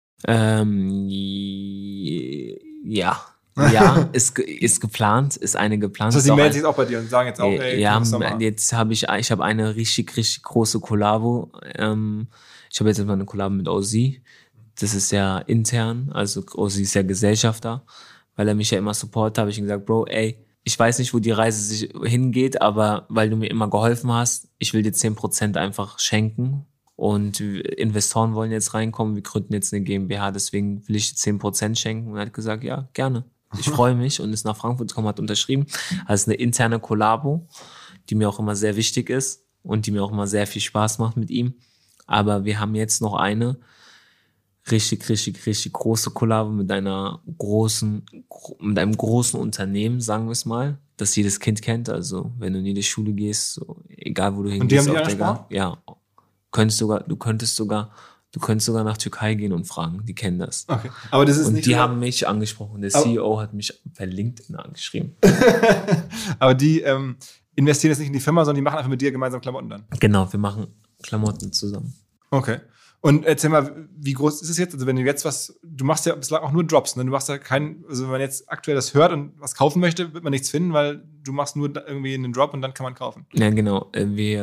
B: Ja. Ja, ist geplant, ist eine geplant.
A: Das heißt, die melden sich auch bei dir und sagen jetzt auch, ey,
B: ja, jetzt habe ich eine richtig, richtig große Kollabo. Ich habe jetzt mal eine Kollabo mit Ozzy. Das ist ja intern, also Ozzy ist ja Gesellschafter, weil er mich ja immer supportet, habe ich ihm gesagt, Bro, ey, ich weiß nicht, wo die Reise sich hingeht, aber weil du mir immer geholfen hast, ich will dir 10% einfach schenken. Und Investoren wollen jetzt reinkommen, wir gründen jetzt eine GmbH, deswegen will ich 10% schenken. Und er hat gesagt, ja, gerne. Ich freue mich und ist nach Frankfurt gekommen, hat unterschrieben. Also eine interne Kollabo, die mir auch immer sehr wichtig ist und die mir auch immer sehr viel Spaß macht mit ihm. Aber wir haben jetzt noch eine richtig, richtig, richtig große Kollabo mit einem großen Unternehmen, sagen wir es mal, das jedes Kind kennt. Also wenn du in jede Schule gehst, so, egal wo du hingehst.
A: Und die haben dich angesprochen?
B: Ja. Du könntest sogar nach Türkei gehen und fragen, die kennen das.
A: Okay. Aber das ist
B: und
A: nicht
B: die
A: so,
B: haben mich angesprochen. Der CEO hat mich per LinkedIn angeschrieben.
A: Aber die investieren jetzt nicht in die Firma, sondern die machen einfach mit dir gemeinsam Klamotten dann.
B: Genau, wir machen Klamotten zusammen.
A: Okay. Und erzähl mal, wie groß ist es jetzt? Also wenn du jetzt du machst ja bislang auch nur Drops, ne? Du machst ja also wenn man jetzt aktuell das hört und was kaufen möchte, wird man nichts finden, weil du machst nur irgendwie einen Drop und dann kann man kaufen.
B: Ja, genau.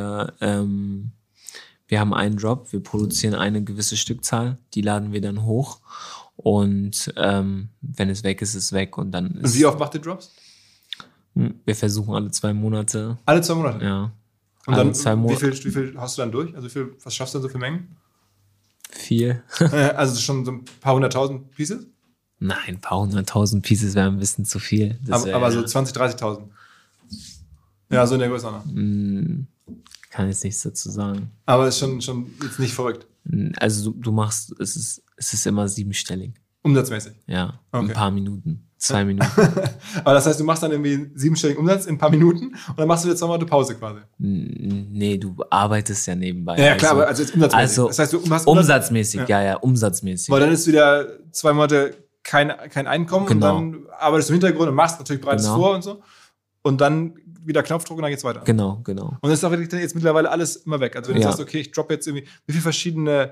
B: Wir haben einen Drop, wir produzieren eine gewisse Stückzahl, die laden wir dann hoch und wenn es weg ist, ist es weg. Und dann
A: und wie oft macht ihr Drops?
B: Wir versuchen alle 2 Monate.
A: Alle 2 Monate?
B: Ja.
A: Und dann, wie viel hast du dann durch? Also was schaffst du dann so für Mengen?
B: Viel.
A: Also schon so ein paar 100.000 Pieces?
B: Nein, ein paar 100.000 Pieces wäre ein bisschen zu viel.
A: Aber so 20.000, 30.000? Ja, so in der Größenordnung.
B: Kann jetzt nichts dazu sagen.
A: Aber ist schon jetzt nicht verrückt.
B: Also du machst, es ist immer 7-stellig.
A: Umsatzmäßig?
B: Ja,
A: okay.
B: Ein paar Minuten. 2 Minuten.
A: Aber das heißt, du machst dann irgendwie einen 7-stelligen Umsatz in ein paar Minuten und dann machst du jetzt nochmal eine Pause quasi.
B: Nee, du arbeitest ja nebenbei.
A: Ja, klar, aber also jetzt umsatzmäßig.
B: Also
A: das heißt, du hast
B: umsatzmäßig, ja, umsatzmäßig.
A: Weil dann ist wieder 2 Monate kein Einkommen
B: Genau.
A: und dann arbeitest du im Hintergrund und machst natürlich breites
B: Genau.
A: vor und so. Und dann wieder Knopfdruck und dann geht's weiter.
B: Genau.
A: Und das ist auch wirklich jetzt mittlerweile alles immer weg. Also wenn du
B: Ja.
A: sagst, okay, ich droppe jetzt irgendwie, wie viele verschiedene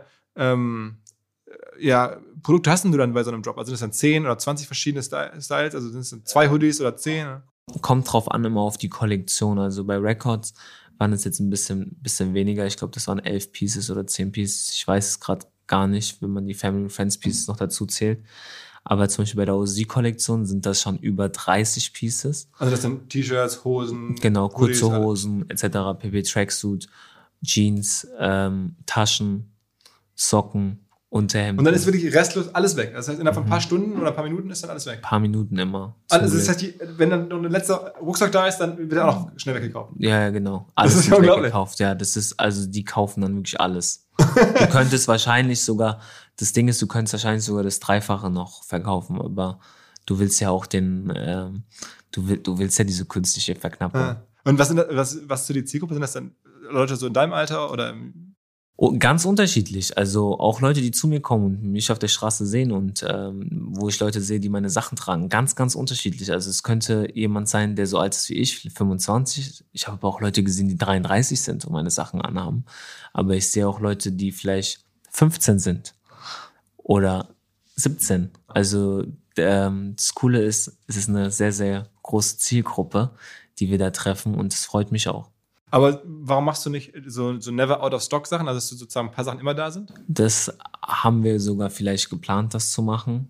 A: Produkte hast denn du dann bei so einem Drop? Also sind das dann 10 oder 20 verschiedene Styles? Also sind es dann 2 Hoodies oder 10?
B: Kommt drauf an, immer auf die Kollektion. Also bei Records waren es jetzt ein bisschen weniger. Ich glaube, das waren 11 Pieces oder 10 Pieces. Ich weiß es gerade gar nicht, wenn man die Family and Friends Pieces noch dazu zählt. Aber zum Beispiel bei der OZ-Kollektion sind das schon über 30 Pieces.
A: Also das sind T-Shirts, Hosen.
B: Genau,
A: Hoodies,
B: kurze Hosen etc., pp, Tracksuit, Jeans, Taschen, Socken, Unterhemden.
A: Und dann ist wirklich restlos alles weg. Das heißt, innerhalb von ein paar Stunden oder ein paar Minuten ist dann alles weg.
B: ein paar Minuten immer.
A: Also das heißt, wenn dann noch ein letzter Rucksack da ist, dann wird er auch noch schnell weggekauft.
B: Ja, genau. Alles
A: ist ja
B: wird
A: unglaublich.
B: weggekauft. Ja, das ist, also die kaufen dann wirklich alles. Du könntest wahrscheinlich sogar, das Ding ist, du könntest wahrscheinlich sogar das Dreifache noch verkaufen, aber du willst ja auch du willst ja diese künstliche Verknappung.
A: Ja. Und was zu die Zielgruppe? Sind das dann Leute so in deinem Alter oder
B: Oh, ganz unterschiedlich. Also auch Leute, die zu mir kommen und mich auf der Straße sehen und wo ich Leute sehe, die meine Sachen tragen. Ganz, ganz unterschiedlich. Also es könnte jemand sein, der so alt ist wie ich, 25. Ich habe aber auch Leute gesehen, die 33 sind und meine Sachen anhaben. Aber ich sehe auch Leute, die vielleicht 15 sind oder 17. Also das Coole ist, es ist eine sehr, sehr große Zielgruppe, die wir da treffen und es freut mich auch.
A: Aber warum machst du nicht so never out of stock Sachen, also dass du sozusagen ein paar Sachen immer da sind?
B: Das haben wir sogar vielleicht geplant, das zu machen.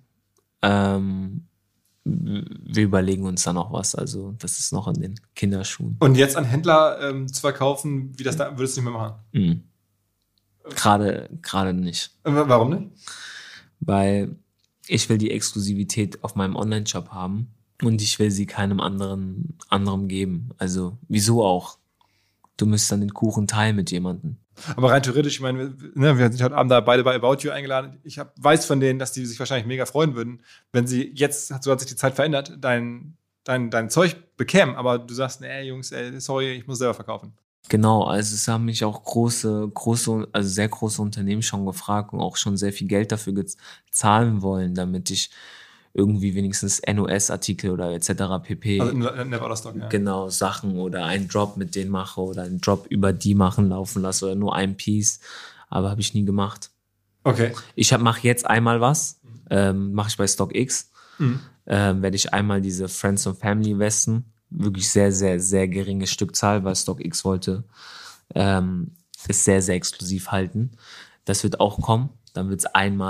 B: Wir überlegen uns da noch was. Also das ist noch in den Kinderschuhen.
A: Und jetzt an Händler zu verkaufen, wie das da, würdest du nicht mehr machen?
B: Gerade nicht.
A: Warum nicht?
B: Weil ich will die Exklusivität auf meinem Online-Shop haben und ich will sie keinem anderem geben. Also wieso auch? Du müsstest dann den Kuchen teilen mit jemandem.
A: Aber rein theoretisch, ich meine, wir sind heute Abend da beide bei About You eingeladen. Ich weiß von denen, dass die sich wahrscheinlich mega freuen würden, wenn sie jetzt, so hat sich die Zeit verändert, dein Zeug bekämen. Aber du sagst, nee, Jungs, sorry, ich muss selber verkaufen.
B: Genau, also es haben mich auch also sehr große Unternehmen schon gefragt und auch schon sehr viel Geld dafür zahlen wollen, damit ich irgendwie wenigstens NOS-Artikel oder etc. pp.
A: Also never out of stock, ja.
B: Genau, Sachen oder einen Drop mit denen mache oder einen Drop über die laufen lasse oder nur ein Piece. Aber habe ich nie gemacht.
A: Okay.
B: Ich mache jetzt einmal was, mache ich bei StockX. Werde ich einmal diese Friends and Family Westen, wirklich sehr, sehr, sehr geringe Stückzahl, weil StockX wollte es sehr, sehr exklusiv halten. Das wird auch kommen. Dann wird es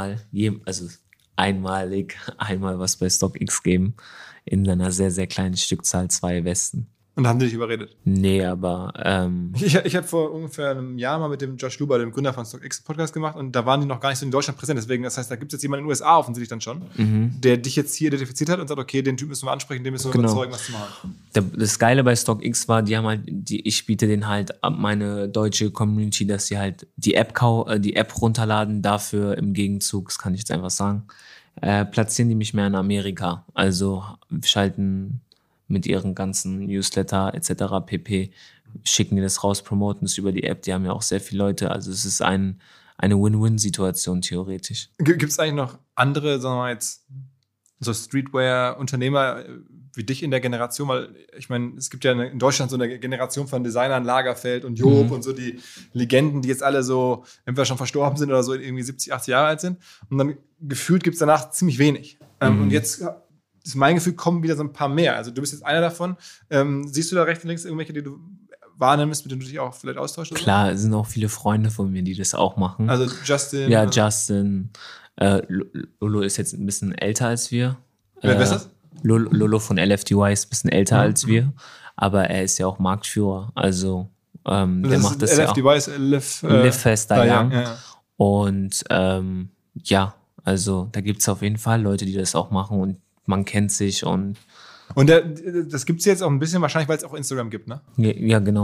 B: einmalig was bei StockX geben. In einer sehr, sehr kleinen Stückzahl 2 Westen.
A: Und da haben die dich überredet?
B: Nee, aber
A: Ich habe vor ungefähr einem Jahr mal mit dem Josh Luber, dem Gründer von StockX, einen Podcast gemacht und da waren die noch gar nicht so in Deutschland präsent. Deswegen, das heißt, da gibt es jetzt jemanden in den USA offensichtlich dann schon, der dich jetzt hier identifiziert hat und sagt, okay, den Typ müssen wir ansprechen, den müssen wir überzeugen, was zu machen.
B: Das Geile bei StockX war, ich biete denen halt an meine deutsche Community, dass sie halt die App runterladen, dafür im Gegenzug, das kann ich jetzt einfach sagen, platzieren die mich mehr in Amerika. Also schalten mit ihren ganzen Newsletter etc. pp. Schicken die das raus, promoten es über die App. Die haben ja auch sehr viele Leute. Also es ist eine Win-Win-Situation theoretisch.
A: Gibt es eigentlich noch andere, sagen wir mal jetzt, so Streetwear-Unternehmer wie dich in der Generation? Weil ich meine, es gibt ja in Deutschland so eine Generation von Designern, Lagerfeld und Job und so die Legenden, die jetzt alle so entweder schon verstorben sind oder so irgendwie 70, 80 Jahre alt sind. Und dann gefühlt gibt es danach ziemlich wenig. Und jetzt ist mein Gefühl, kommen wieder so ein paar mehr. Also du bist jetzt einer davon. Siehst du da rechts und links irgendwelche, die du wahrnimmst, mit denen du dich auch vielleicht austauschst?
B: Klar, es sind auch viele Freunde von mir, die das auch machen.
A: Also Justin?
B: Ja, Justin. Lolo ist jetzt ein bisschen älter als wir.
A: Wer ist das?
B: Lolo von LFDY ist ein bisschen älter als wir. Aber er ist ja auch Marktführer. Also der macht das ja auch.
A: LFDY ist
B: Live Fast Die Young.
A: Ja.
B: Und also da gibt es auf jeden Fall Leute, die das auch machen und man kennt sich und
A: das gibt es jetzt auch ein bisschen wahrscheinlich, weil es auch Instagram gibt, ne?
B: ja, genau.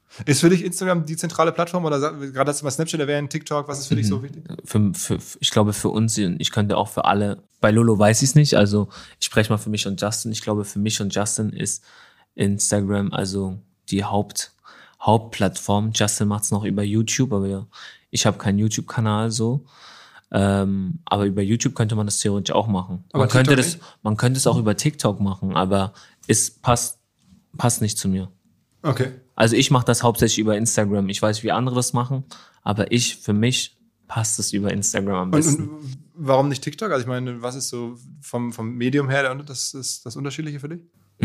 A: Ist für dich Instagram die zentrale Plattform oder gerade hast du mal Snapchat erwähnt, TikTok, was ist für dich so wichtig?
B: Ich glaube für uns, und ich könnte auch für alle, bei Lolo weiß ich es nicht, also ich spreche mal für mich und Justin, ich glaube für mich und Justin ist Instagram also die Hauptplattform. Justin macht es noch über YouTube, aber ich habe keinen YouTube-Kanal so. Aber über YouTube könnte man das theoretisch auch machen.
A: Aber
B: Man könnte es auch über TikTok machen, aber es passt nicht zu mir.
A: Okay.
B: Also ich mache das hauptsächlich über Instagram. Ich weiß, wie andere das machen, aber für mich passt es über Instagram am besten.
A: Und warum nicht TikTok? Also ich meine, was ist so vom Medium her das Unterschiedliche für dich?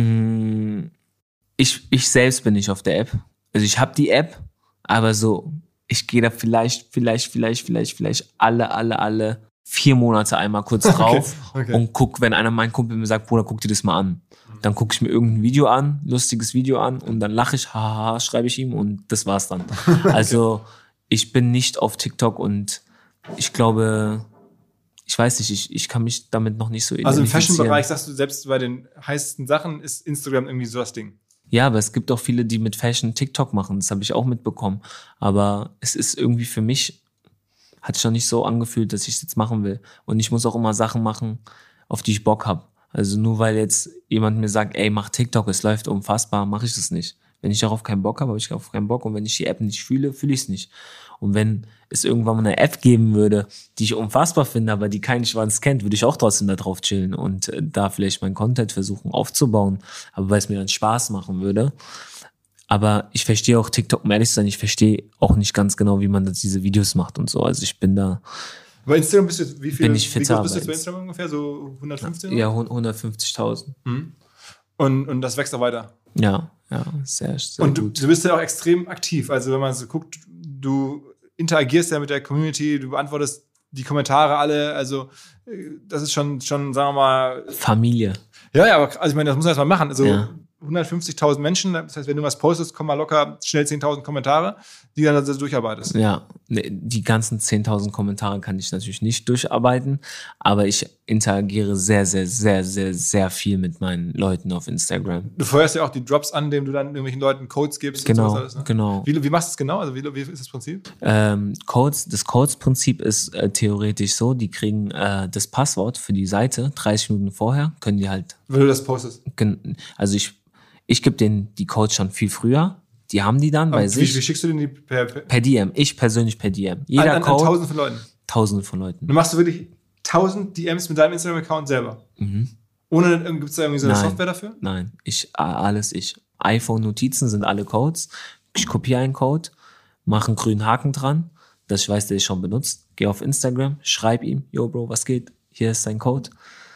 B: Ich selbst bin nicht auf der App. Also ich habe die App, aber so, ich gehe da vielleicht alle 4 Monate einmal kurz drauf und guck, wenn mein Kumpel mir sagt, Bruder, guck dir das mal an. Dann gucke ich mir irgendein Video an, lustiges Video an und dann lache ich, haha, schreibe ich ihm und das war's dann. Also ich bin nicht auf TikTok und ich glaube, ich weiß nicht, ich kann mich damit noch nicht so identifizieren.
A: Also im Fashion-Bereich sagst du, selbst bei den heißesten Sachen ist Instagram irgendwie so das Ding.
B: Ja, aber es gibt auch viele, die mit Fashion TikTok machen. Das habe ich auch mitbekommen. Aber es ist irgendwie für mich, hat sich noch nicht so angefühlt, dass ich es jetzt machen will. Und ich muss auch immer Sachen machen, auf die ich Bock habe. Also nur weil jetzt jemand mir sagt, ey, mach TikTok, es läuft unfassbar, mache ich das nicht. Wenn ich darauf keinen Bock habe ich darauf keinen Bock. Und wenn ich die App nicht fühle, fühle ich es nicht. Und wenn es irgendwann mal eine App geben würde, die ich unfassbar finde, aber die kein Schwanz kennt, würde ich auch trotzdem da drauf chillen und da vielleicht meinen Content versuchen aufzubauen. Aber weil es mir dann Spaß machen würde. Aber ich verstehe auch TikTok, um ehrlich zu sein, ich verstehe auch nicht ganz genau, wie man diese Videos macht und so. Also ich bin da...
A: Bei Instagram bist du jetzt, wie groß bist du
B: bei
A: jetzt bei Instagram ungefähr? So 115?
B: Ja, 150.000.
A: Mhm. Und das wächst auch weiter?
B: Ja, sehr, sehr
A: und
B: gut.
A: Du bist ja auch extrem aktiv. Also wenn man so guckt, du interagierst ja mit der Community, du beantwortest die Kommentare alle. Also das ist schon sagen wir mal...
B: Familie.
A: Ja, aber also ich meine, das muss man erst mal machen. Also
B: ja.
A: 150.000 Menschen, das heißt, wenn du was postest, kommen mal locker schnell 10.000 Kommentare, die dann also durcharbeitest.
B: Ja, die ganzen 10.000 Kommentare kann ich natürlich nicht durcharbeiten, aber ich interagiere sehr, sehr, sehr, sehr, sehr viel mit meinen Leuten auf Instagram.
A: Du feuerst ja auch die Drops an, indem du dann irgendwelchen Leuten Codes gibst.
B: Genau,
A: und sowas alles, ne?
B: Genau.
A: Wie machst du es genau? Also wie ist das Prinzip?
B: Das Codes-Prinzip ist theoretisch so, die kriegen das Passwort für die Seite 30 Minuten vorher, können die halt...
A: Wenn du das postest?
B: Also ich gebe denen die Codes schon viel früher. Die haben die dann bei sich.
A: Wie schickst du denen die
B: per DM? Ich persönlich per DM. Jeder
A: an
B: Code.
A: Tausende von Leuten?
B: Tausende von Leuten.
A: Du machst wirklich 1000 DMs mit deinem Instagram-Account selber? Ohne, gibt es da irgendwie so eine Software dafür?
B: Nein, alles ich. iPhone-Notizen sind alle Codes. Ich kopiere einen Code, mache einen grünen Haken dran, dass ich weiß, der ist schon benutzt. Gehe auf Instagram, schreib ihm, yo Bro, was geht? Hier ist sein Code.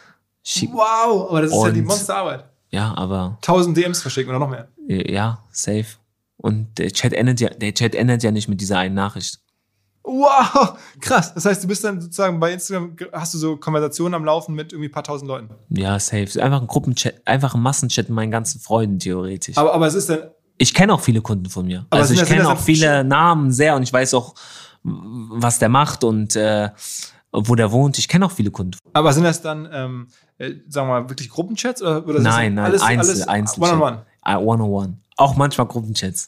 A: Wow, aber das ist ja die Monsterarbeit.
B: Ja, aber...
A: 1000 DMs verschicken oder noch mehr?
B: Ja, safe. Und der Chat endet ja nicht mit dieser einen Nachricht.
A: Wow, krass. Das heißt, du bist dann sozusagen bei Instagram, hast du so Konversationen am Laufen mit irgendwie ein paar tausend Leuten?
B: Ja, safe. Einfach ein Gruppenchat, einfach ein Massenchat mit meinen ganzen Freunden theoretisch.
A: Aber es ist dann...
B: Ich kenne auch viele Kunden von mir.
A: Aber
B: also ich kenne auch viele Namen sehr und ich weiß auch, was der macht und wo der wohnt. Ich kenne auch viele Kunden.
A: Aber sind das dann, sagen wir mal, wirklich Gruppenchats? Oder
B: nein,
A: alles
B: Einzel.
A: One-on-one?
B: One-on-one. Auch manchmal Gruppenchats.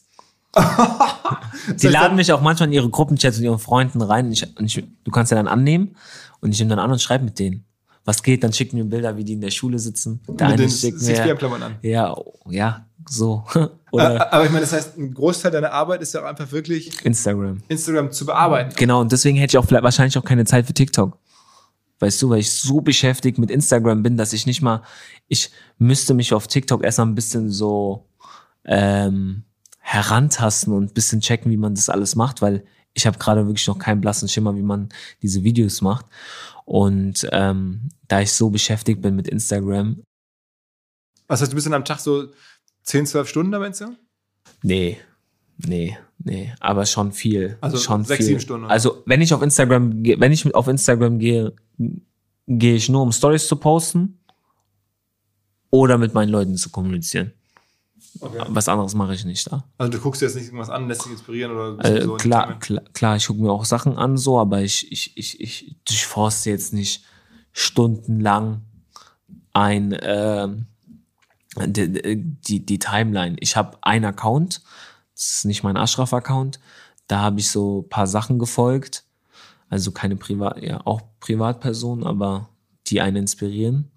B: Die laden mich auch manchmal in ihre Gruppenchats mit ihren Freunden rein. Du kannst ja dann annehmen und ich nehme dann an und schreibe mit denen. Was geht, dann schicken mir Bilder, wie die in der Schule sitzen. Der eine schickt mir
A: 6-4-Klammern an.
B: Ja, so.
A: Oder aber ich meine, das heißt, ein Großteil deiner Arbeit ist ja auch einfach wirklich Instagram zu bearbeiten.
B: Genau, und deswegen hätte ich auch wahrscheinlich auch keine Zeit für TikTok. Weißt du, weil ich so beschäftigt mit Instagram bin, dass ich müsste mich auf TikTok erst mal ein bisschen so herantasten und ein bisschen checken, wie man das alles macht, weil ich habe gerade wirklich noch keinen blassen Schimmer, wie man diese Videos macht. Und da ich so beschäftigt bin mit Instagram.
A: Was heißt, du bist dann am Tag so 10-12 Stunden da, meinst du?
B: Nee. Aber schon viel.
A: Also
B: schon
A: 6-7 Stunden. Oder?
B: Also wenn ich auf Instagram gehe, gehe ich nur, um Stories zu posten oder mit meinen Leuten zu kommunizieren. Okay. Was anderes mache ich nicht da.
A: Also du guckst dir jetzt nicht irgendwas an, lässt dich inspirieren oder so?
B: Klar, ich gucke mir auch Sachen an, so, aber ich durchforste jetzt nicht stundenlang die Timeline. Ich habe einen Account, Das ist nicht mein Ashraf-Account. Da habe ich so ein paar Sachen gefolgt. Also keine auch Privatpersonen, aber die einen inspirieren.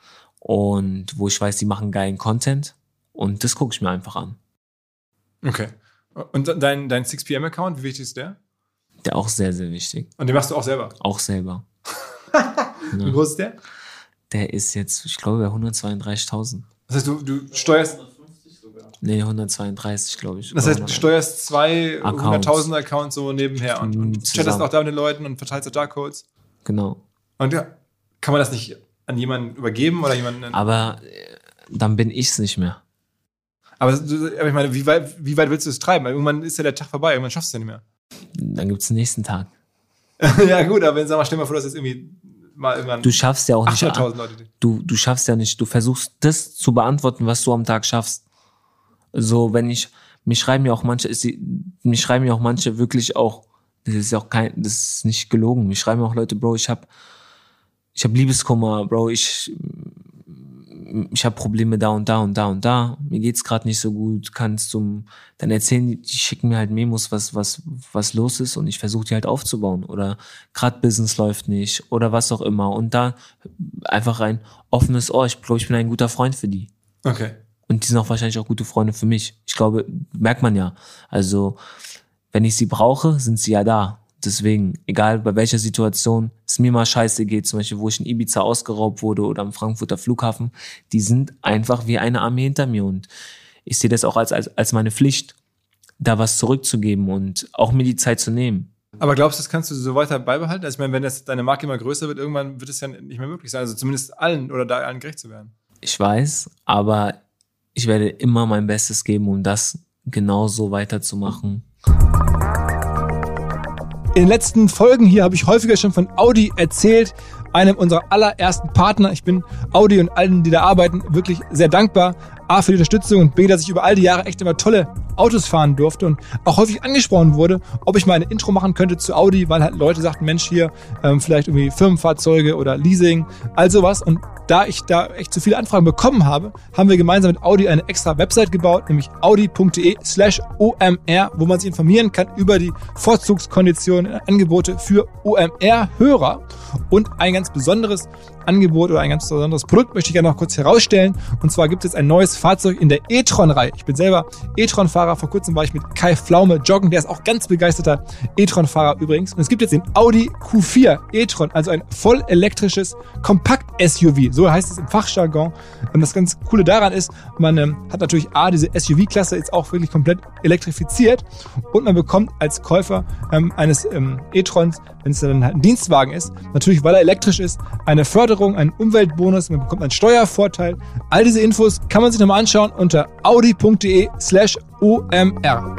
B: Und wo ich weiß, die machen geilen Content. Und das gucke ich mir einfach an.
A: Okay. Und dein 6pm-Account, wie wichtig ist der?
B: Der auch sehr, sehr wichtig.
A: Und den machst du auch selber?
B: Auch selber.
A: Wie groß ist der?
B: Der ist jetzt, ich glaube, bei 132.000.
A: Das heißt, du steuerst...
B: Nee, 132, glaube ich.
A: Das heißt, du steuerst 2 100.000 Accounts so nebenher und chattest auch da mit den Leuten und verteilst da Codes.
B: Genau.
A: Und ja, kann man das nicht an jemanden übergeben oder jemanden...
B: Aber dann bin ich's nicht mehr.
A: Aber ich meine, wie weit willst du es treiben? Weil irgendwann ist ja der Tag vorbei, irgendwann schaffst du es ja nicht mehr.
B: Dann gibt's den nächsten Tag.
A: Ja gut, aber stell dir mal vor, dass jetzt irgendwie mal irgendwann...
B: Du schaffst ja auch nicht...
A: 800.000 Leute.
B: Du schaffst ja nicht, du versuchst das zu beantworten, was du am Tag schaffst. So, mich schreiben ja auch manche wirklich auch, das ist nicht gelogen, mich schreiben auch Leute, Bro, ich hab Liebeskummer, Bro, ich habe Probleme da und da und da und da, mir geht's gerade nicht so gut, dann erzählen die schicken mir halt Memos, was los ist und ich versuche die halt aufzubauen oder gerade Business läuft nicht oder was auch immer und da einfach ein offenes Ohr, ich glaube, ich bin ein guter Freund für die.
A: Okay.
B: Und die sind auch wahrscheinlich auch gute Freunde für mich. Ich glaube, merkt man ja. Also, wenn ich sie brauche, sind sie ja da. Deswegen, egal bei welcher Situation es mir mal scheiße geht, zum Beispiel, wo ich in Ibiza ausgeraubt wurde oder am Frankfurter Flughafen, die sind einfach wie eine Armee hinter mir. Und ich sehe das auch als meine Pflicht, da was zurückzugeben und auch mir die Zeit zu nehmen.
A: Aber glaubst du, das kannst du so weiter beibehalten? Also ich meine, wenn deine Marke immer größer wird, irgendwann wird es ja nicht mehr möglich sein. Also zumindest allen gerecht zu werden.
B: Ich weiß, aber ich werde immer mein Bestes geben, um das genauso weiterzumachen.
A: In den letzten Folgen hier habe ich häufiger schon von Audi erzählt, einem unserer allerersten Partner. Ich bin Audi und allen, die da arbeiten, wirklich sehr dankbar. A, für die Unterstützung und B, dass ich über all die Jahre echt immer tolle Autos fahren durfte und auch häufig angesprochen wurde, ob ich mal eine Intro machen könnte zu Audi, weil halt Leute sagten, Mensch, hier vielleicht irgendwie Firmenfahrzeuge oder Leasing, all sowas. Und da ich da echt zu viele Anfragen bekommen habe, haben wir gemeinsam mit Audi eine extra Website gebaut, nämlich audi.de/OMR, wo man sich informieren kann über die Vorzugskonditionen und Angebote für OMR-Hörer. Und ein ganz besonderes Angebot oder ein ganz besonderes Produkt möchte ich gerne noch kurz herausstellen. Und zwar gibt es jetzt ein neues Fahrzeug in der e-tron-Reihe. Ich bin selber e-tron-Fahrer. Vor kurzem war ich mit Kai Pflaume joggen. Der ist auch ganz begeisterter e-tron-Fahrer übrigens. Und es gibt jetzt den Audi Q4 e-tron, also ein voll elektrisches Kompakt-SUV. So heißt es im Fachjargon. Und das ganz Coole daran ist, man hat natürlich diese SUV-Klasse jetzt auch wirklich komplett elektrifiziert. Und man bekommt als Käufer eines e-trons, wenn es dann halt ein Dienstwagen ist, natürlich, weil er elektrisch ist, eine Förderung, einen Umweltbonus, man bekommt einen Steuervorteil. All diese Infos kann man sich nochmal anschauen unter audi.de/OMR.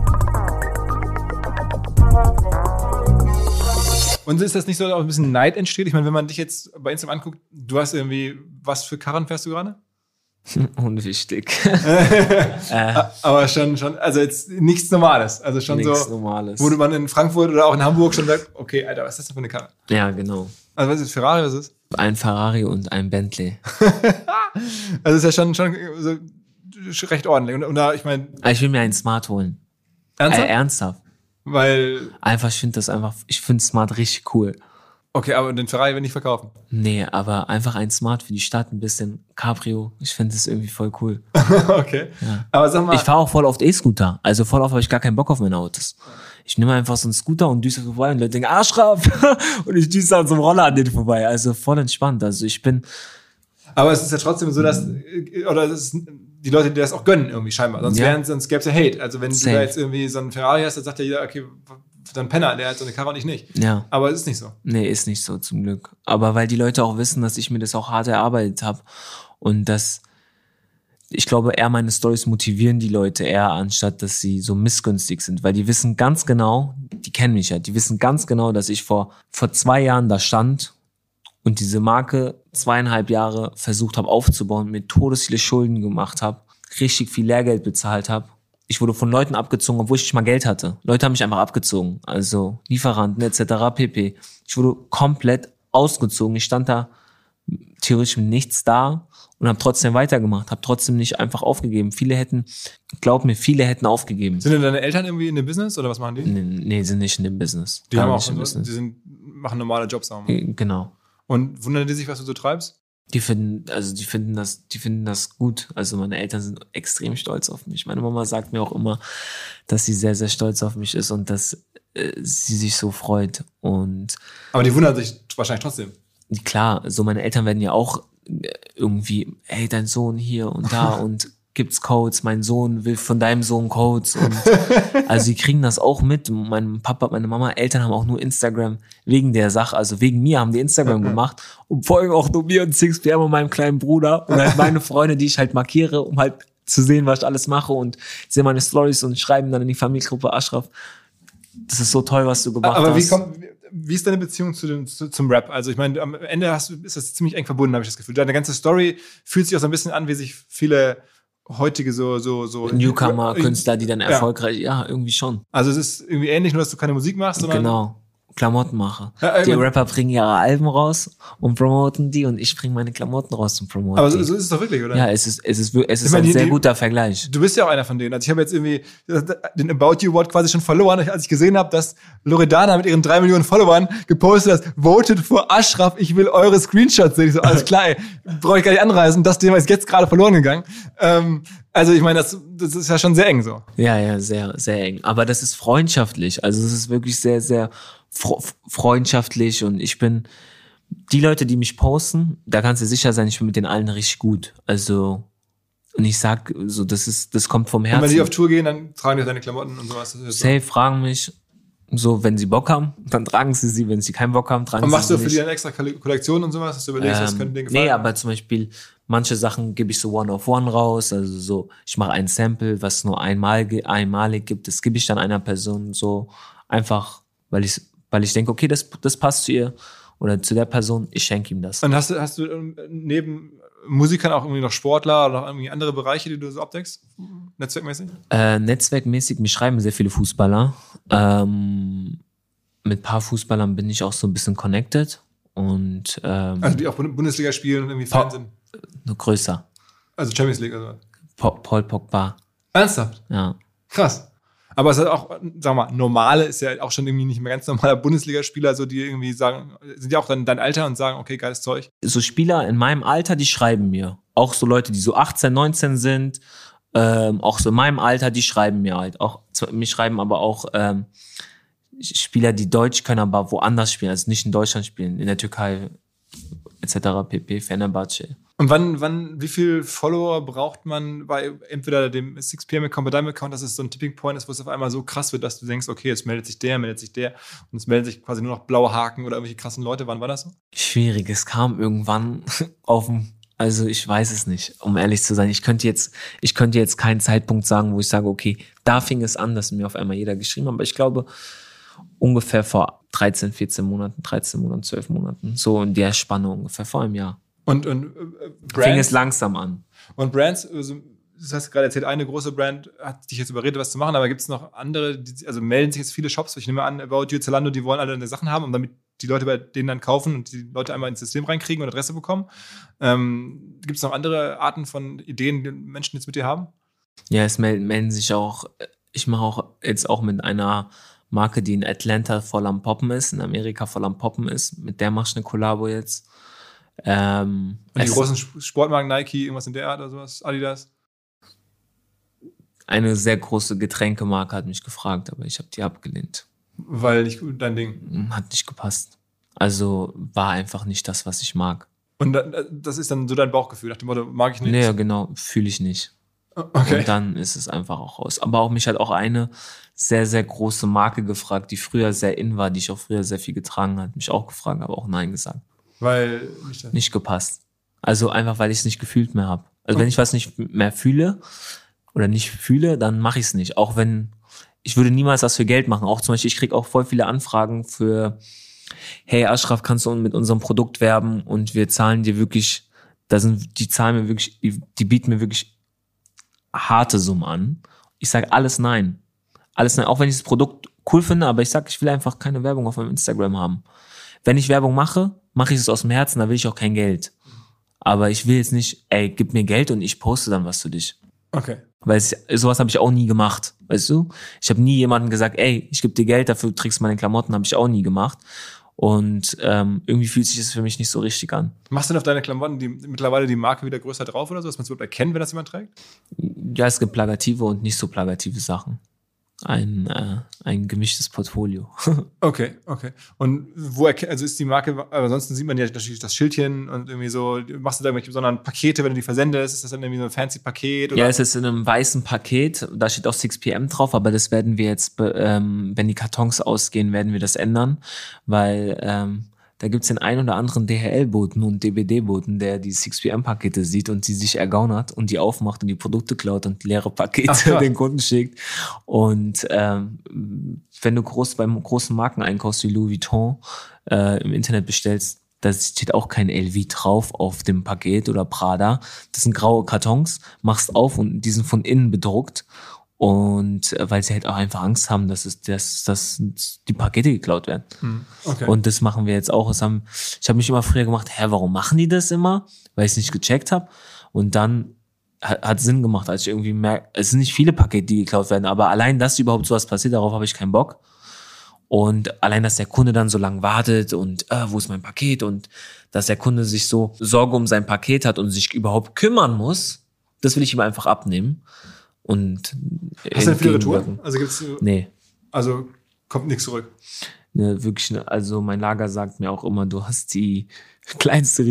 A: Und ist das nicht so, dass auch ein bisschen Neid entsteht? Ich meine, wenn man dich jetzt bei Instagram anguckt, du hast irgendwie, was für Karren fährst du gerade?
B: Unwichtig.
A: Aber schon, also jetzt nichts Normales. Also schon
B: nichts
A: so,
B: Normales.
A: Wo man in Frankfurt oder auch in Hamburg schon sagt, okay, Alter, was ist das denn für eine Karre?
B: Ja, genau.
A: Also was ist Ferrari, was ist?
B: Ein Ferrari und ein Bentley.
A: Also ist ja schon so recht ordentlich. Und da, ich meine...
B: Ich will mir einen Smart holen.
A: Ernsthaft?
B: Ernsthaft.
A: Weil...
B: Ich finde Smart richtig cool.
A: Okay, aber den Ferrari will ich nicht verkaufen.
B: Nee, aber einfach ein Smart für die Stadt, ein bisschen Cabrio. Ich finde das irgendwie voll cool.
A: Okay.
B: Ja.
A: Aber sag mal...
B: Ich fahre auch voll oft E-Scooter. Also voll oft habe ich gar keinen Bock auf meine Autos. Ich nehme einfach so einen Scooter und düse vorbei und Leute denken, Ashraf! Und ich düse an so einem Roller an denen vorbei. Also voll entspannt. Also ich bin...
A: Aber es ist ja trotzdem so, dass... Oder das ist, die Leute, die das auch gönnen irgendwie scheinbar. Sonst gäbe es ja Hate. Also wenn du da jetzt irgendwie so einen Ferrari hast, dann sagt ja jeder, okay... Dann Penner, der hat so eine Karre und ich nicht.
B: Ja.
A: Aber es ist nicht so.
B: Nee, ist nicht so, zum Glück. Aber weil die Leute auch wissen, dass ich mir das auch hart erarbeitet habe und dass ich glaube, eher meine Storys motivieren die Leute eher, anstatt dass sie so missgünstig sind. Weil die wissen ganz genau, die kennen mich ja, die wissen ganz genau, dass ich vor 2 Jahren da stand und diese Marke 2,5 Jahre versucht habe aufzubauen, mir todesviele Schulden gemacht habe, richtig viel Lehrgeld bezahlt habe. Ich wurde von Leuten abgezogen, obwohl ich nicht mal Geld hatte. Leute haben mich einfach abgezogen. Also Lieferanten etc. pp. Ich wurde komplett ausgezogen. Ich stand da theoretisch mit nichts da und habe trotzdem weitergemacht, habe trotzdem nicht einfach aufgegeben. Glaub mir, viele hätten aufgegeben.
A: Sind denn deine Eltern irgendwie in dem Business oder was machen die?
B: Nee, sind nicht in dem Business.
A: Die haben auch, machen normale Jobs. Sagen wir mal.
B: Genau.
A: Und wundern die sich, was du so treibst?
B: Die finden das gut. Also meine Eltern sind extrem stolz auf mich. Meine Mama sagt mir auch immer, dass sie sehr, sehr stolz auf mich ist und dass sie sich so freut.
A: Aber die wundern sich wahrscheinlich trotzdem.
B: Klar, so meine Eltern werden ja auch irgendwie, hey, dein Sohn hier und da und gibt's Codes, mein Sohn will von deinem Sohn Codes und also sie kriegen das auch mit. Mein Papa, meine Mama, Eltern haben auch nur Instagram wegen der Sache, also wegen mir haben die Instagram gemacht und folgen auch nur mir und 6PM und meinem kleinen Bruder und halt meine Freunde, die ich halt markiere, um halt zu sehen, was ich alles mache und sehen meine Stories und schreiben dann in die Familiengruppe Ashraf, das ist so toll, was du gemacht hast.
A: Aber wie ist deine Beziehung zum Rap? Also ich meine, am Ende ist das ziemlich eng verbunden, habe ich das Gefühl. Deine ganze Story fühlt sich auch so ein bisschen an, wie sich viele heutige so
B: Newcomer-Künstler, die dann erfolgreich, ja, irgendwie schon.
A: Also es ist irgendwie ähnlich, nur dass du keine Musik machst, sondern...
B: Genau. Klamotten mache. Die Rapper bringen ihre Alben raus und promoten die und ich bringe meine Klamotten raus und promoten
A: aber
B: die.
A: Aber so ist es doch wirklich, oder?
B: Ja, es ist ein sehr guter Vergleich.
A: Du bist ja auch einer von denen. Also ich habe jetzt irgendwie den About You Award quasi schon verloren, als ich gesehen habe, dass Loredana mit ihren 3 Millionen Followern gepostet hat, voted for Ashraf, ich will eure Screenshots sehen. Ich so, alles klar, brauche ich gar nicht anreißen. Das Thema ist jetzt gerade verloren gegangen. Also ich meine, das ist ja schon sehr eng so.
B: Ja, sehr, sehr eng. Aber das ist freundschaftlich. Also es ist wirklich sehr, sehr freundschaftlich und die Leute, die mich posten, da kannst du sicher sein, ich bin mit den allen richtig gut. Also, und ich sag so, das kommt vom Herzen.
A: Und wenn die auf Tour gehen, dann tragen die deine Klamotten und sowas.
B: Safe fragen mich, so, wenn sie Bock haben, dann tragen sie, wenn sie keinen Bock haben, tragen sie.
A: Und machst du für die dann extra Kollektionen und sowas, dass du überlegst, was könnte denen gefallen?
B: Nee, aber zum Beispiel, manche Sachen gebe ich so One-of-One raus, also so, ich mache ein Sample, was nur einmalig gibt, das gebe ich dann einer Person so, einfach, weil ich denke, okay, das passt zu ihr oder zu der Person, ich schenke ihm das.
A: Und hast du neben Musikern auch irgendwie noch Sportler oder noch irgendwie andere Bereiche, die du so abdeckst? Netzwerkmäßig?
B: Netzwerkmäßig, mich schreiben sehr viele Fußballer. Mit ein paar Fußballern bin ich auch so ein bisschen connected. Und,
A: also die auch Bundesliga spielen und irgendwie Fan sind?
B: Nur größer.
A: Also Champions League oder was?
B: Paul Pogba.
A: Ernsthaft?
B: Ja.
A: Krass. Aber es ist auch, sagen wir mal, normale ist ja auch schon irgendwie nicht mehr ganz normaler Bundesligaspieler, so die irgendwie sagen, sind ja auch dann dein Alter und sagen, okay, geiles Zeug.
B: So Spieler in meinem Alter, die schreiben mir. Auch so Leute, die so 18, 19 sind, auch so in meinem Alter, die schreiben mir halt. Auch mir schreiben aber auch Spieler, die Deutsch können, aber woanders spielen, also nicht in Deutschland spielen, in der Türkei etc. pp. Fenerbahce.
A: Und wie viel Follower braucht man bei entweder dem 6PM-Account, bei deinem Account, dass es so ein Tipping Point ist, wo es auf einmal so krass wird, dass du denkst, okay, jetzt meldet sich der und es melden sich quasi nur noch blaue Haken oder irgendwelche krassen Leute. Wann war das so?
B: Schwierig, es kam irgendwann also ich weiß es nicht, um ehrlich zu sein. Ich könnte jetzt keinen Zeitpunkt sagen, wo ich sage, okay, da fing es an, dass mir auf einmal jeder geschrieben hat, aber ich glaube, ungefähr vor 13 Monaten, 12 Monaten, so in der Spanne ungefähr, vor einem Jahr.
A: Und
B: Brands, fing es langsam an.
A: Und Brands, also, das hast du gerade erzählt, eine große Brand hat dich jetzt überredet, was zu machen, aber gibt es noch andere, also melden sich jetzt viele Shops, ich nehme an, About You, Zalando, die wollen alle deine Sachen haben, um damit die Leute bei denen dann kaufen und die Leute einmal ins System reinkriegen und Adresse bekommen. Gibt es noch andere Arten von Ideen, die Menschen jetzt mit dir haben?
B: Ja, es melden sich auch, ich mache auch jetzt auch mit einer Marke, die in Atlanta voll am Poppen ist, in Amerika voll am Poppen ist, mit der mache ich eine Kollabo jetzt.
A: Und die großen Sportmarken, Nike, irgendwas in der Art oder sowas, Adidas?
B: Eine sehr große Getränkemarke hat mich gefragt, aber ich habe die abgelehnt.
A: Weil nicht dein Ding?
B: Hat nicht gepasst. Also war einfach nicht das, was ich mag.
A: Und das ist dann so dein Bauchgefühl, nach dem Motto, mag ich nicht?
B: Nee, genau, fühle ich nicht.
A: Okay.
B: Und dann ist es einfach auch raus. Aber auch mich hat auch eine sehr, sehr große Marke gefragt, die früher sehr in war, die ich auch früher sehr viel getragen hat, mich auch gefragt, aber auch Nein gesagt. Weil nicht gepasst. Also einfach, weil ich es nicht gefühlt mehr habe. Also wenn ich was nicht mehr fühle oder nicht fühle, dann mache ich es nicht. Auch wenn, ich würde niemals was für Geld machen. Auch zum Beispiel, ich kriege auch voll viele Anfragen für, hey Ashraf, kannst du mit unserem Produkt werben und wir zahlen dir wirklich, die zahlen mir wirklich, die bieten mir wirklich harte Summen an. Ich sage alles nein. Alles nein. Auch wenn ich das Produkt cool finde, aber ich sage, ich will einfach keine Werbung auf meinem Instagram haben. Wenn ich Werbung mache, mache ich es aus dem Herzen, da will ich auch kein Geld. Aber ich will jetzt nicht, gib mir Geld und ich poste dann was für dich.
A: Okay.
B: Weil sowas habe ich auch nie gemacht, weißt du? Ich habe nie jemandem gesagt, ich gebe dir Geld, dafür trägst du meine Klamotten, habe ich auch nie gemacht. Und irgendwie fühlt sich das für mich nicht so richtig an.
A: Machst du denn auf deine Klamotten mittlerweile die Marke wieder größer drauf oder so, dass man es überhaupt erkennt, wenn das jemand trägt?
B: Ja, es gibt plakative und nicht so plakative Sachen. Ein gemischtes Portfolio.
A: Okay. Und also ist die Marke, aber ansonsten sieht man ja natürlich das Schildchen und irgendwie so, machst du da irgendwelche besonderen Pakete, wenn du die versendest? Ist das dann irgendwie so ein fancy Paket? Oder?
B: Ja, es ist in einem weißen Paket, da steht auch 6pm drauf, aber das werden wir jetzt, wenn die Kartons ausgehen, werden wir das ändern, weil da gibt's den einen oder anderen DHL-Boten und DPD-Boten, der die 6pm-Pakete sieht und die sich ergaunert und die aufmacht und die Produkte klaut und leere Pakete den Kunden schickt. Und wenn du beim großen Markeneinkauf wie Louis Vuitton im Internet bestellst, da steht auch kein LV drauf auf dem Paket oder Prada. Das sind graue Kartons, machst auf und die sind von innen bedruckt. Und weil sie halt auch einfach Angst haben, dass die Pakete geklaut werden.
A: Okay.
B: Und das machen wir jetzt auch. Ich habe mich immer früher gemacht, warum machen die das immer? Weil ich es nicht gecheckt habe. Und dann hat Sinn gemacht, als ich irgendwie merke, es sind nicht viele Pakete, die geklaut werden, aber allein, dass überhaupt sowas passiert, darauf habe ich keinen Bock. Und allein, dass der Kunde dann so lange wartet und wo ist mein Paket? Und dass der Kunde sich so Sorge um sein Paket hat und sich überhaupt kümmern muss, das will ich ihm einfach abnehmen. Und
A: hast du denn viele Retouren? Also gibt's
B: nee.
A: Also kommt nichts zurück?
B: Ne, wirklich, also mein Lager sagt mir auch immer, du hast die kleinste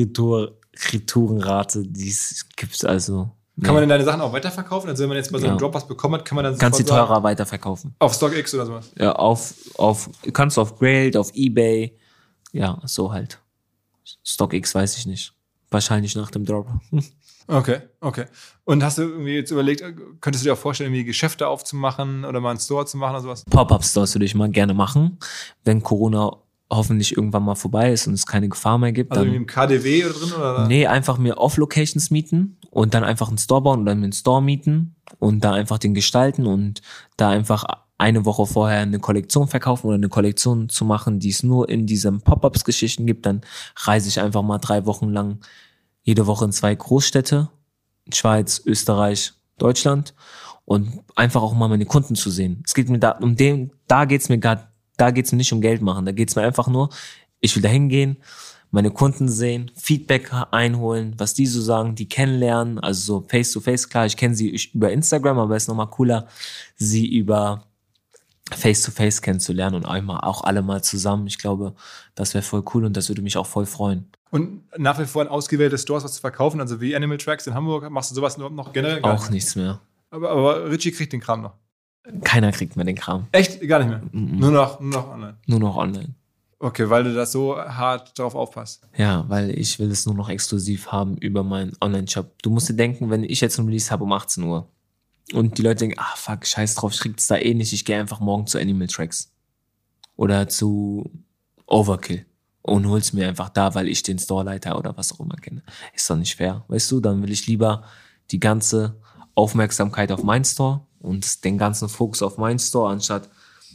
B: Retourenrate, die es gibt. Also
A: kann man denn deine Sachen auch weiterverkaufen? Also wenn man jetzt bei so einem Drop was bekommen hat, kann man dann
B: kannst die teurer weiterverkaufen.
A: Auf StockX oder sowas?
B: Ja, kannst du auf Grailed, auf eBay. Ja, so halt. StockX weiß ich nicht. Wahrscheinlich nach dem Drop.
A: Okay. Und hast du irgendwie jetzt überlegt, könntest du dir auch vorstellen, irgendwie Geschäfte aufzumachen oder mal einen Store zu machen oder sowas?
B: Pop-Up-Stores würde ich mal gerne machen, wenn Corona hoffentlich irgendwann mal vorbei ist und es keine Gefahr mehr gibt.
A: Also irgendwie im KaDeWe oder drin? Oder?
B: Nee, einfach mir Off-Locations mieten und dann einfach einen Store bauen oder mir einen Store mieten und da einfach den gestalten und da einfach eine Woche vorher eine Kollektion verkaufen oder eine Kollektion zu machen, die es nur in diesen Pop-Ups-Geschichten gibt. Dann reise ich einfach mal 3 Wochen lang jede Woche in 2 Großstädte, Schweiz, Österreich, Deutschland und einfach auch mal meine Kunden zu sehen. Es geht mir da geht's mir nicht um Geld machen, da geht's mir einfach nur, ich will da hingehen, meine Kunden sehen, Feedback einholen, was die so sagen, die kennenlernen, also so face to face, klar, ich kenne sie über Instagram, aber es ist nochmal cooler, sie über face to face kennenzulernen und auch alle mal zusammen. Ich glaube, das wäre voll cool und das würde mich auch voll freuen.
A: Und nach wie vor in ausgewählte Stores was zu verkaufen, also wie Animal Tracks in Hamburg, machst du sowas überhaupt noch generell?
B: Auch nichts mehr.
A: Aber Richie kriegt den Kram noch?
B: Keiner kriegt mehr den Kram.
A: Echt? Gar nicht mehr? Nur noch online?
B: Nur noch online.
A: Okay, weil du das so hart darauf aufpasst.
B: Ja, weil ich will es nur noch exklusiv haben über meinen Online-Shop. Du musst dir denken, wenn ich jetzt ein Release habe um 18 Uhr und die Leute denken, fuck, scheiß drauf, ich krieg's da eh nicht, ich gehe einfach morgen zu Animal Tracks oder zu Overkill und hol's mir einfach da, weil ich den Storeleiter oder was auch immer kenne. Ist doch nicht fair, weißt du? Dann will ich lieber die ganze Aufmerksamkeit auf meinen Store und den ganzen Fokus auf meinen Store, anstatt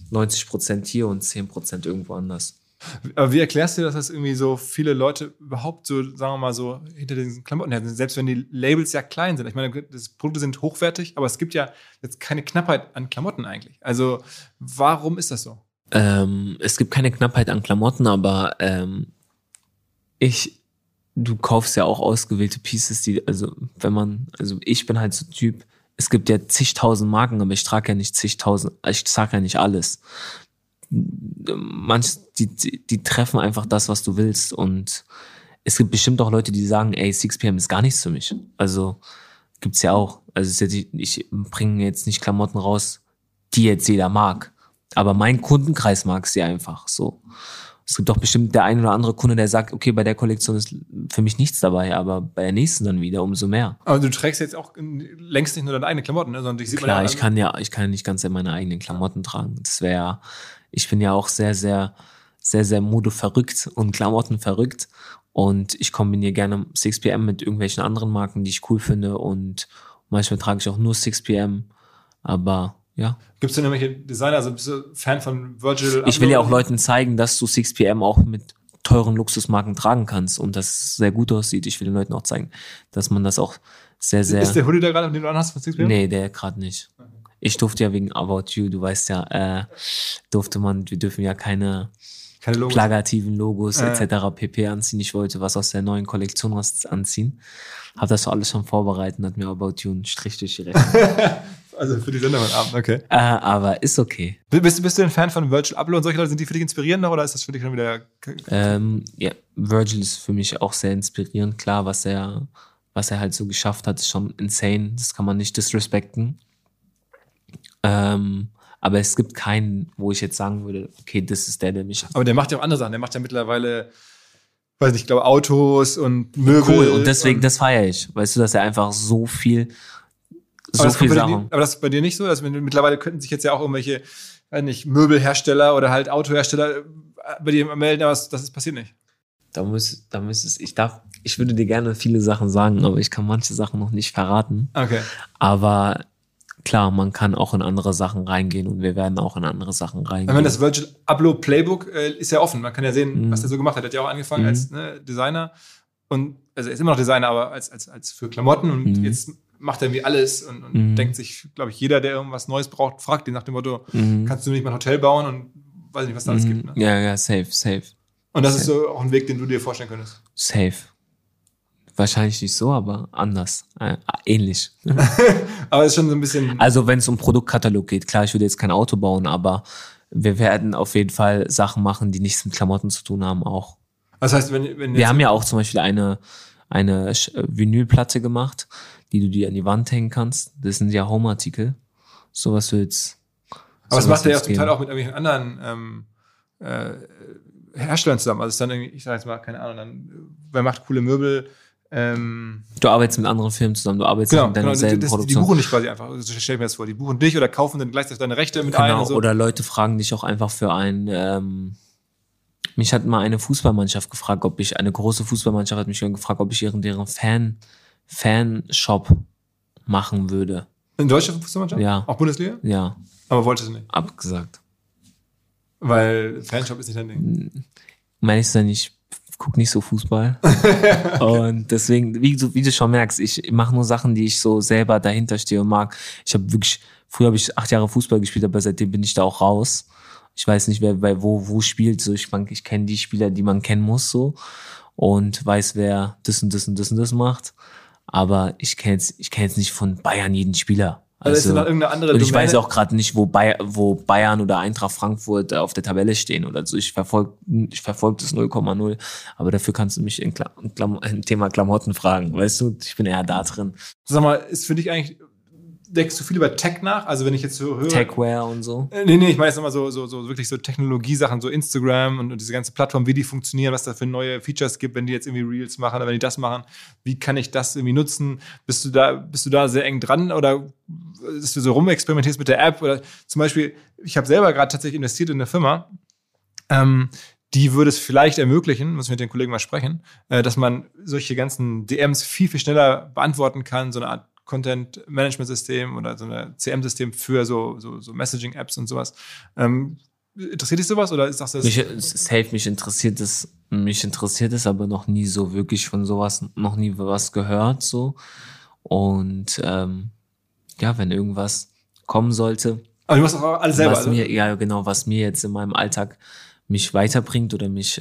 B: 90% hier und 10% irgendwo anders.
A: Aber wie erklärst du dir, dass das irgendwie so viele Leute überhaupt so, sagen wir mal so, hinter diesen Klamotten her sind, selbst wenn die Labels ja klein sind? Ich meine, die Produkte sind hochwertig, aber es gibt ja jetzt keine Knappheit an Klamotten eigentlich. Also warum ist das so?
B: Es gibt keine Knappheit an Klamotten, aber du kaufst ja auch ausgewählte Pieces, ich bin halt so Typ, es gibt ja zigtausend Marken, aber ich trage ja nicht alles. Die treffen einfach das, was du willst, und es gibt bestimmt auch Leute, die sagen, 6pm ist gar nichts für mich. Also gibt's ja auch. Also ich bringe jetzt nicht Klamotten raus, die jetzt jeder mag, aber mein Kundenkreis mag sie einfach so. Es gibt doch bestimmt der ein oder andere Kunde, der sagt, okay, bei der Kollektion ist für mich nichts dabei, aber bei der nächsten dann wieder umso mehr.
A: Aber du trägst jetzt auch längst nicht nur deine eigenen Klamotten, ne? Sondern
B: klar, ich kann ja nicht ganz meine eigenen Klamotten tragen. Ich bin ja auch sehr, sehr, sehr, sehr modeverrückt und Klamotten verrückt, und ich kombiniere gerne 6pm mit irgendwelchen anderen Marken, die ich cool finde, und manchmal trage ich auch nur 6pm, aber ja.
A: Gibt es denn irgendwelche Designer, also bist du Fan von Virgil?
B: Ich will ja auch Leuten zeigen, dass du 6pm auch mit teuren Luxusmarken tragen kannst und das sehr gut aussieht. Ich will den Leuten auch zeigen, dass man das auch sehr, sehr...
A: Ist der Hoodie da gerade, den du anhast von Sixpack?
B: Nee, der gerade nicht. Ich durfte ja wegen About You, du weißt ja, wir dürfen ja keine
A: Logos.
B: plagativen Logos etc. pp. Anziehen. Ich wollte was aus der neuen Kollektion was anziehen. Hab das so alles schon vorbereitet und hat mir About You einen Strich durch die Rechnung.
A: Also für die Sendung heute Abend, okay.
B: Aber ist okay.
A: Bist du ein Fan von Virgil Abloh und solche Leute? Sind die für dich inspirierend noch oder ist das für dich schon wieder...
B: Ja, Virgil ist für mich auch sehr inspirierend. Klar, was er halt so geschafft hat, ist schon insane. Das kann man nicht disrespekten. Aber es gibt keinen, wo ich jetzt sagen würde, okay, das ist der mich...
A: Aber der macht ja auch andere Sachen. Der macht ja mittlerweile, weiß nicht, ich glaube Autos und Möbel.
B: Cool, und deswegen, das feiere ich. Weißt du, dass er einfach so viel Sachen...
A: Aber das ist bei dir nicht so? Dass mittlerweile könnten sich jetzt ja auch irgendwelche, weiß nicht, Möbelhersteller oder halt Autohersteller bei dir melden, aber das passiert nicht.
B: Ich würde dir gerne viele Sachen sagen, aber ich kann manche Sachen noch nicht verraten.
A: Okay.
B: Aber klar, man kann auch in andere Sachen reingehen und wir werden auch in andere Sachen reingehen.
A: Ich meine, das Virgil Abloh Playbook ist ja offen. Man kann ja sehen, was er so gemacht hat. Er hat ja auch angefangen als Designer und also er ist immer noch Designer, aber als für Klamotten und jetzt macht er irgendwie alles und denkt sich, glaube ich, jeder, der irgendwas Neues braucht, fragt ihn nach dem Motto, kannst du nicht mal ein Hotel bauen und weiß nicht, was da alles gibt. Ne?
B: Ja, safe.
A: Und das ist so auch ein Weg, den du dir vorstellen könntest.
B: Safe. Wahrscheinlich nicht so, aber anders. Ähnlich.
A: Aber es ist schon so ein bisschen...
B: Also wenn es um Produktkatalog geht, klar, ich würde jetzt kein Auto bauen, aber wir werden auf jeden Fall Sachen machen, die nichts mit Klamotten zu tun haben auch.
A: Das heißt, wenn
B: wir haben ja auch zum Beispiel eine Vinylplatte gemacht, die du dir an die Wand hängen kannst. Das sind ja Home-Artikel. Sowas wird's.
A: Aber das macht er ja zum Teil auch mit irgendwelchen anderen Herstellern zusammen. Also es ist dann irgendwie, ich sage jetzt mal, keine Ahnung, wer macht coole Möbel?
B: Du arbeitest mit anderen Firmen zusammen, du arbeitest mit deiner selben Produktion.
A: Die buchen dich quasi einfach, so stell ich mir das vor, die buchen dich oder kaufen dann gleichzeitig deine Rechte mit ein und so.
B: Oder Leute fragen dich auch einfach für mich hat mal eine Fußballmannschaft gefragt, eine große Fußballmannschaft hat mich gefragt, ob ich deren Fanshop machen würde.
A: In deutscher Fußballmannschaft?
B: Ja.
A: Auch Bundesliga?
B: Ja.
A: Aber wolltest du nicht?
B: Abgesagt.
A: Weil Fanshop ist nicht dein Ding.
B: Meinst du denn, ich gucke nicht so Fußball. Und deswegen, wie du schon merkst, ich mache nur Sachen, die ich so selber dahinter stehe und mag. Früher habe ich 8 Jahre Fußball gespielt, aber seitdem bin ich da auch raus. Ich weiß nicht, wer wo spielt. So, ich kenne die Spieler, die man kennen muss, so. Und weiß, wer das und das und das und das macht. Aber ich kenne jetzt nicht von Bayern jeden Spieler.
A: Also ist da irgendeine andere
B: und ich
A: Domäne?
B: weiß auch gerade nicht, wo Bayern oder Eintracht Frankfurt auf der Tabelle stehen oder so. Ich verfolge das 0,0. Aber dafür kannst du mich im Thema Klamotten fragen. Weißt du, ich bin eher da drin.
A: Sag mal, ist für dich eigentlich, denkst du viel über Tech nach? Also wenn ich jetzt so höre...
B: Techwear und so?
A: Nee, ich meine jetzt immer so wirklich so Technologiesachen, so Instagram und diese ganze Plattform, wie die funktionieren, was da für neue Features gibt, wenn die jetzt irgendwie Reels machen oder wenn die das machen. Wie kann ich das irgendwie nutzen? Bist du da sehr eng dran oder dass du so rumexperimentierst mit der App? Oder zum Beispiel, ich habe selber gerade tatsächlich investiert in eine Firma, die würde es vielleicht ermöglichen, muss ich mit den Kollegen mal sprechen, dass man solche ganzen DMs viel, viel schneller beantworten kann, so eine Art Content-Management-System oder so ein CM-System für so Messaging-Apps und sowas. Interessiert dich sowas oder sagst du das?
B: Mich interessiert es, aber noch nie so wirklich von sowas, noch nie was gehört, so. Und, wenn irgendwas kommen sollte.
A: Aber du machst auch alles selber,
B: was mir jetzt in meinem Alltag mich weiterbringt oder mich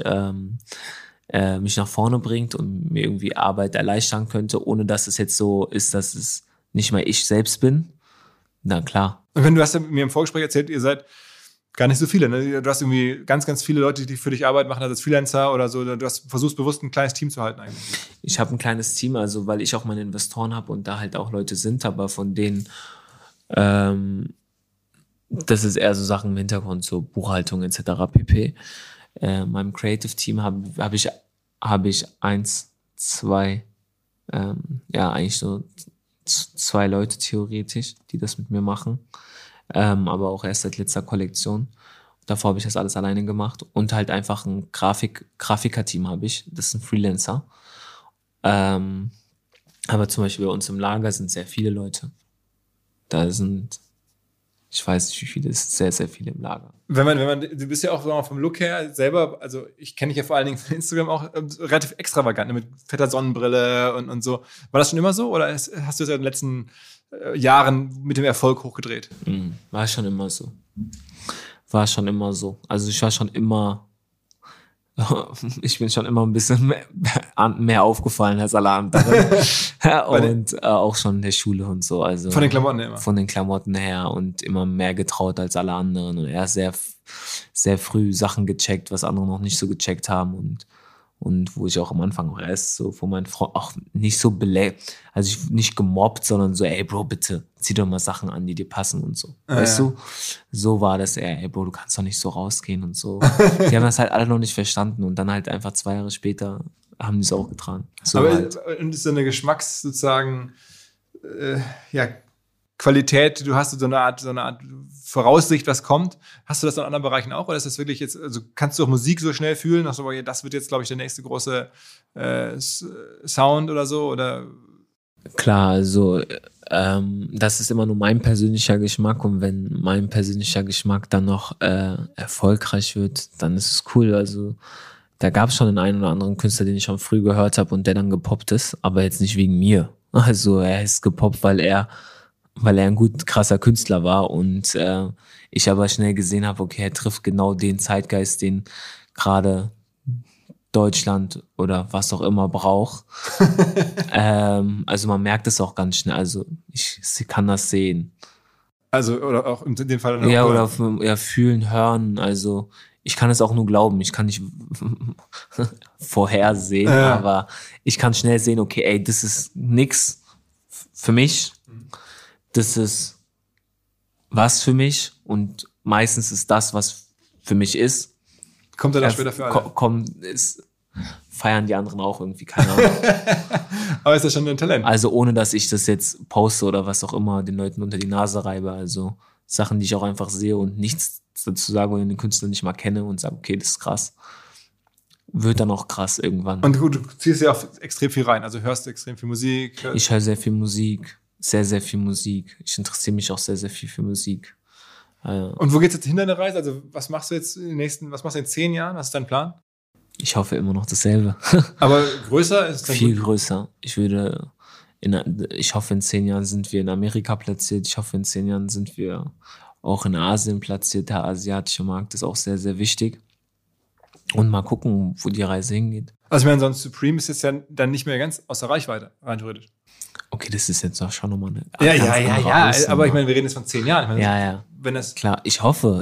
B: nach vorne bringt und mir irgendwie Arbeit erleichtern könnte, ohne dass es jetzt so ist, dass es nicht mehr ich selbst bin. Na klar.
A: Und wenn du hast ja mir im Vorgespräch erzählt, ihr seid gar nicht so viele, ne? Du hast irgendwie ganz, ganz viele Leute, die für dich Arbeit machen, also als Freelancer oder so. Du versuchst bewusst ein kleines Team zu halten eigentlich.
B: Ich habe ein kleines Team, also weil ich auch meine Investoren habe und da halt auch Leute sind, aber von denen das ist eher so Sachen im Hintergrund, so Buchhaltung etc. pp. Meinem Creative Team habe ich 1, 2, eigentlich so 2 Leute theoretisch, die das mit mir machen. Aber auch erst seit letzter Kollektion. Davor habe ich das alles alleine gemacht. Und halt einfach ein Grafiker-Team habe ich. Das ist ein Freelancer. Aber zum Beispiel bei uns im Lager sind sehr viele Leute. Da sind, Ich weiß nicht, wie viele, es sind sehr, sehr viele im Lager.
A: Du bist ja auch sagen wir mal, vom Look her selber, also ich kenne dich ja vor allen Dingen von Instagram auch relativ extravagant, ne, mit fetter Sonnenbrille und so. War das schon immer so oder hast du das ja in den letzten Jahren mit dem Erfolg hochgedreht?
B: War schon immer so. Also ich bin schon immer ein bisschen mehr aufgefallen als alle anderen. Und auch schon in der Schule und so. Also
A: von den Klamotten her immer?
B: Von den Klamotten her und immer mehr getraut als alle anderen. Und er ist sehr, sehr früh Sachen gecheckt, was andere noch nicht so gecheckt haben. Und wo ich auch am Anfang auch erst so von meinen Freunden auch nicht so also ich nicht gemobbt, sondern so, ey Bro, bitte, zieh doch mal Sachen an, die dir passen und so. Weißt du? So war das eher, ey Bro, du kannst doch nicht so rausgehen und so. Die haben das halt alle noch nicht verstanden und dann halt einfach 2 Jahre später haben die es auch getragen. So
A: aber
B: halt.
A: Und ist so eine Geschmacks sozusagen, Qualität, du hast so eine Art Voraussicht, was kommt. Hast du das in anderen Bereichen auch? Oder ist das wirklich jetzt, also kannst du auch Musik so schnell fühlen? Ach so, das wird jetzt, glaube ich, der nächste große Sound oder so? Oder?
B: Klar, also das ist immer nur mein persönlicher Geschmack und wenn mein persönlicher Geschmack dann noch erfolgreich wird, dann ist es cool. Also da gab es schon den einen oder anderen Künstler, den ich schon früh gehört habe und der dann gepoppt ist, aber jetzt nicht wegen mir. Also er ist gepoppt, weil er ein gut krasser Künstler war und ich aber schnell gesehen habe, okay, er trifft genau den Zeitgeist, den gerade Deutschland oder was auch immer braucht. Also man merkt es auch ganz schnell, also ich kann das sehen.
A: Also oder auch in dem Fall?
B: Ja, oder fühlen, hören, also ich kann es auch nur glauben, ich kann nicht vorhersehen, aber ich kann schnell sehen, okay, ey, das ist nix für mich. Das ist was für mich und meistens ist das, was für mich ist.
A: Kommt dann auch später für alle?
B: Feiern die anderen auch irgendwie, keine Ahnung.
A: Aber ist das schon ein Talent?
B: Also ohne, dass ich das jetzt poste oder was auch immer den Leuten unter die Nase reibe. Also Sachen, die ich auch einfach sehe und nichts dazu sage, wo ich den Künstler nicht mal kenne und sage, okay, das ist krass. Wird dann auch krass irgendwann.
A: Und du ziehst ja auch extrem viel rein, also hörst du extrem viel Musik?
B: Ich höre sehr viel Musik. Sehr, sehr viel Musik. Ich interessiere mich auch sehr, sehr viel für Musik.
A: Und wo geht's jetzt hin, deine Reise? Also was machst du jetzt was machst du in 10 Jahren? Was ist dein Plan?
B: Ich hoffe immer noch dasselbe.
A: Aber größer ist es
B: viel größer. Ich hoffe in 10 Jahren sind wir in Amerika platziert. Ich hoffe in 10 Jahren sind wir auch in Asien platziert. Der asiatische Markt ist auch sehr, sehr wichtig. Und mal gucken, wo die Reise hingeht.
A: Also ich meine, sonst Supreme ist jetzt ja dann nicht mehr ganz außer Reichweite, rein theoretisch.
B: Okay, das ist jetzt auch schon nochmal eine
A: Ja, aber ich meine, wir reden jetzt von 10 Jahren. Ich meine,
B: Wenn das klar, ich hoffe.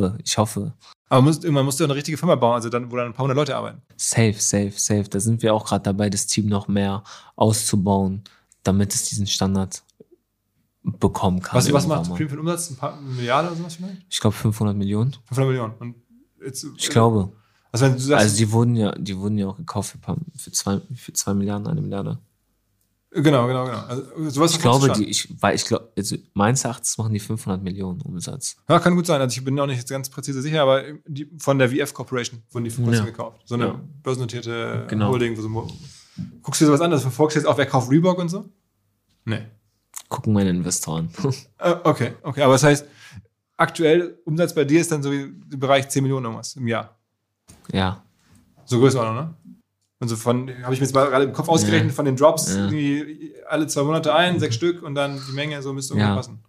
A: Aber irgendwann musst du eine richtige Firma bauen, also dann, wo dann ein paar hundert Leute arbeiten.
B: Safe. Da sind wir auch gerade dabei, das Team noch mehr auszubauen, damit es diesen Standard bekommen kann.
A: Was macht Supreme für einen Umsatz? Ein paar Milliarden oder sowas vielleicht?
B: Ich glaube 500 Millionen.
A: 500 Millionen. Und jetzt,
B: ich glaube.
A: Also wenn du sagst,
B: die wurden ja auch gekauft für 2 Milliarden, 1 Milliarde.
A: Genau. Also sowas
B: ich glaube, also meines Erachtens machen die 500 Millionen Umsatz.
A: Ja, kann gut sein. Also ich bin auch nicht jetzt ganz präzise sicher, aber von der VF Corporation wurden die gekauft. So eine börsennotierte Holding. Guckst du dir sowas an? Also verfolgst du jetzt auch, wer kauft Reebok und so? Nee.
B: Gucken meine Investoren.
A: Okay. Aber das heißt, aktuell Umsatz bei dir ist dann so im Bereich 10 Millionen irgendwas im Jahr.
B: Ja.
A: So Größenordnung, ne? Und so habe ich mir jetzt mal gerade im Kopf ausgerechnet, von den Drops, die alle 2 Monate 6 Stück und dann die Menge, so müsste ungefähr passen.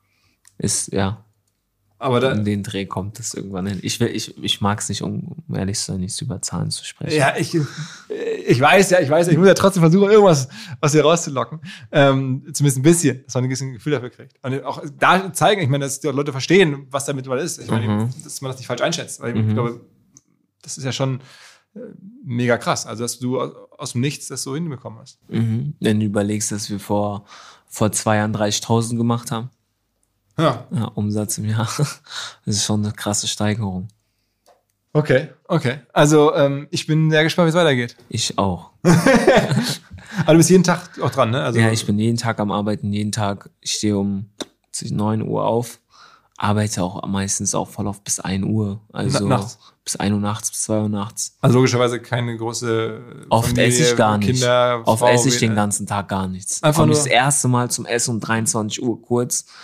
A: Aber
B: in den Dreh kommt es irgendwann hin. Ich mag es nicht, um ehrlich zu sein, nicht über Zahlen zu sprechen.
A: Ja, ich weiß, ich muss ja trotzdem versuchen, irgendwas aus dir rauszulocken. Zumindest ein bisschen, dass man ein bisschen Gefühl dafür kriegt. Und auch da zeigen, ich meine, dass die Leute verstehen, was damit mal ist. Ich meine, dass man das nicht falsch einschätzt. Weil ich glaube, das ist ja schon mega krass. Also, dass du aus dem Nichts das so hinbekommen hast.
B: Wenn du überlegst, dass wir vor 2 Jahren 30.000 gemacht haben.
A: Ja,
B: Umsatz im Jahr. Das ist schon eine krasse Steigerung.
A: Okay. Also, ich bin sehr gespannt, wie es weitergeht.
B: Ich auch.
A: Aber du bist jeden Tag auch dran, ne? Also,
B: ja, ich bin jeden Tag am Arbeiten, ich stehe um 9 Uhr auf, arbeite auch meistens auch voll auf bis 1 Uhr. Also
A: nachts.
B: Bis 1 Uhr nachts, bis 2 Uhr nachts.
A: Also logischerweise keine große
B: Oft
A: Familie,
B: esse ich gar nicht.
A: Kinder,
B: Oft
A: Frau,
B: esse ich den ganzen Tag gar nichts.
A: Einfach
B: Komme
A: nur
B: das erste Mal zum Essen um 23 Uhr kurz.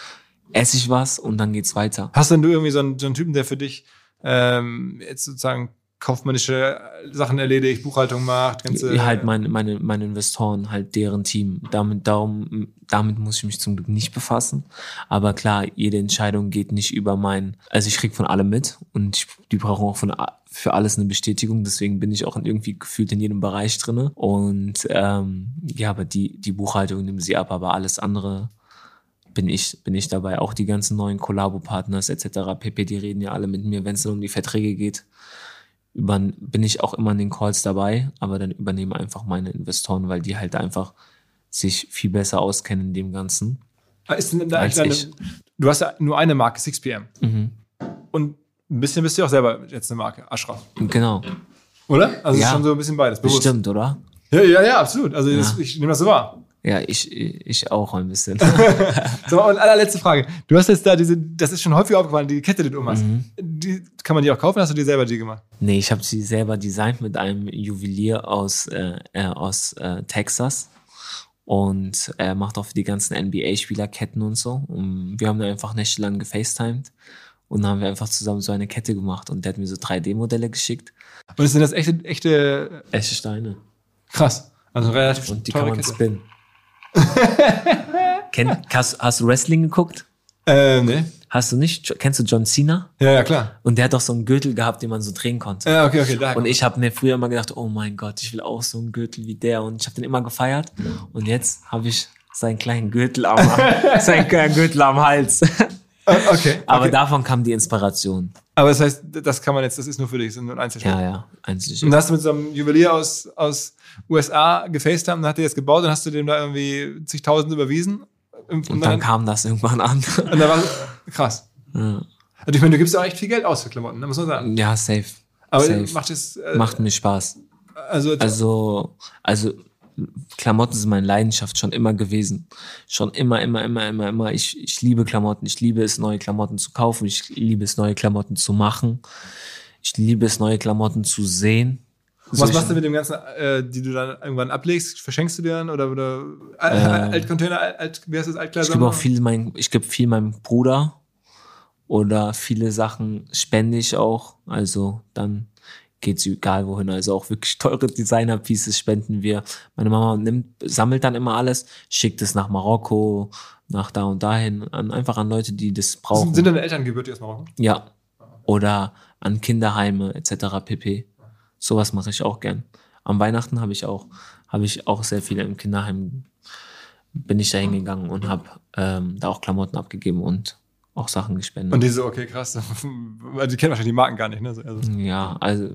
B: esse ich was und dann geht's weiter.
A: Hast denn du irgendwie so einen Typen, der für dich jetzt sozusagen kaufmännische Sachen erledigt, Buchhaltung macht,
B: Halt meine Investoren, halt deren Team. Damit muss ich mich zum Glück nicht befassen. Aber klar, jede Entscheidung geht nicht über also ich krieg von allem mit und die brauchen auch für alles eine Bestätigung. Deswegen bin ich auch irgendwie gefühlt in jedem Bereich drinne. Und aber die Buchhaltung nehmen sie ab, aber alles andere bin ich dabei. Auch die ganzen neuen Kollabo-Partners etc. pp, die reden ja alle mit mir, wenn es um die Verträge geht. Bin ich auch immer in den Calls dabei, aber dann übernehmen einfach meine Investoren, weil die halt einfach sich viel besser auskennen in dem Ganzen.
A: Ist denn da du hast ja nur eine Marke, 6PM.
B: Mhm.
A: Und ein bisschen bist du auch selber jetzt eine Marke, Ashraf.
B: Genau.
A: Oder? Also ist schon so ein bisschen beides. Bewusst.
B: Stimmt, oder?
A: Ja, absolut. Also ich nehme das so wahr.
B: Ja, ich auch ein bisschen.
A: So, und allerletzte Frage. Du hast jetzt da das ist schon häufig aufgefallen, die Kette, die du hast. Die, kann man die auch kaufen? Hast du die selber gemacht?
B: Nee, ich habe sie selber designt mit einem Juwelier aus Texas. Und er macht auch für die ganzen NBA-Spieler Ketten und so. Und wir haben da einfach nächtelang gefacetimed. Und dann haben wir einfach zusammen so eine Kette gemacht. Und der hat mir so 3D-Modelle geschickt.
A: Und sind das echte
B: Steine.
A: Krass. Also relativ
B: und die kann man spinnen. Hast du Wrestling geguckt?
A: Nee.
B: Hast du nicht? Kennst du John Cena?
A: Ja, klar.
B: Und der hat doch so einen Gürtel gehabt, den man so drehen konnte.
A: Ja, okay.
B: Und ich habe mir früher immer gedacht, oh mein Gott, ich will auch so einen Gürtel wie der. Und ich habe den immer gefeiert. Und jetzt habe ich seinen kleinen Gürtel am Hals.
A: Okay.
B: Aber davon kam die Inspiration.
A: Aber das heißt, das ist nur für dich, das sind nur Einzelstücke.
B: Ja, Einzelstücke.
A: Und hast du mit so einem Juwelier aus USA gefacetimed und hat der das gebaut und hast du dem da irgendwie zigtausend überwiesen?
B: Und dann kam das irgendwann an.
A: Und da war krass.
B: Ja.
A: Also ich meine, du gibst auch echt viel Geld aus für Klamotten, muss man sagen.
B: Ja, safe.
A: Aber
B: safe. Macht mir Spaß. Also Klamotten sind meine Leidenschaft schon immer gewesen. Schon immer. Ich liebe Klamotten. Ich liebe es, neue Klamotten zu kaufen. Ich liebe es, neue Klamotten zu machen. Ich liebe es, neue Klamotten zu sehen.
A: Was machst du mit dem Ganzen, die du dann irgendwann ablegst? Verschenkst du dir dann? Oder Altcontainer, wie heißt das, Altkleider?
B: Ich gebe viel meinem Bruder. Oder viele Sachen spende ich auch. Also dann geht's egal wohin. Also auch wirklich teure Designer-Pieces spenden wir. Meine Mama sammelt dann immer alles, schickt es nach Marokko, nach da und dahin, einfach an Leute, die das brauchen.
A: Sind deine Eltern gebürtig aus Marokko?
B: Ja. Oder an Kinderheime etc. pp. Sowas mache ich auch gern. Am Weihnachten habe ich auch sehr viele im Kinderheim, bin ich da hingegangen und habe da auch Klamotten abgegeben und auch Sachen gespendet.
A: Und diese, okay, krass. Die kennen wahrscheinlich die Marken gar nicht, ne?
B: Ja, also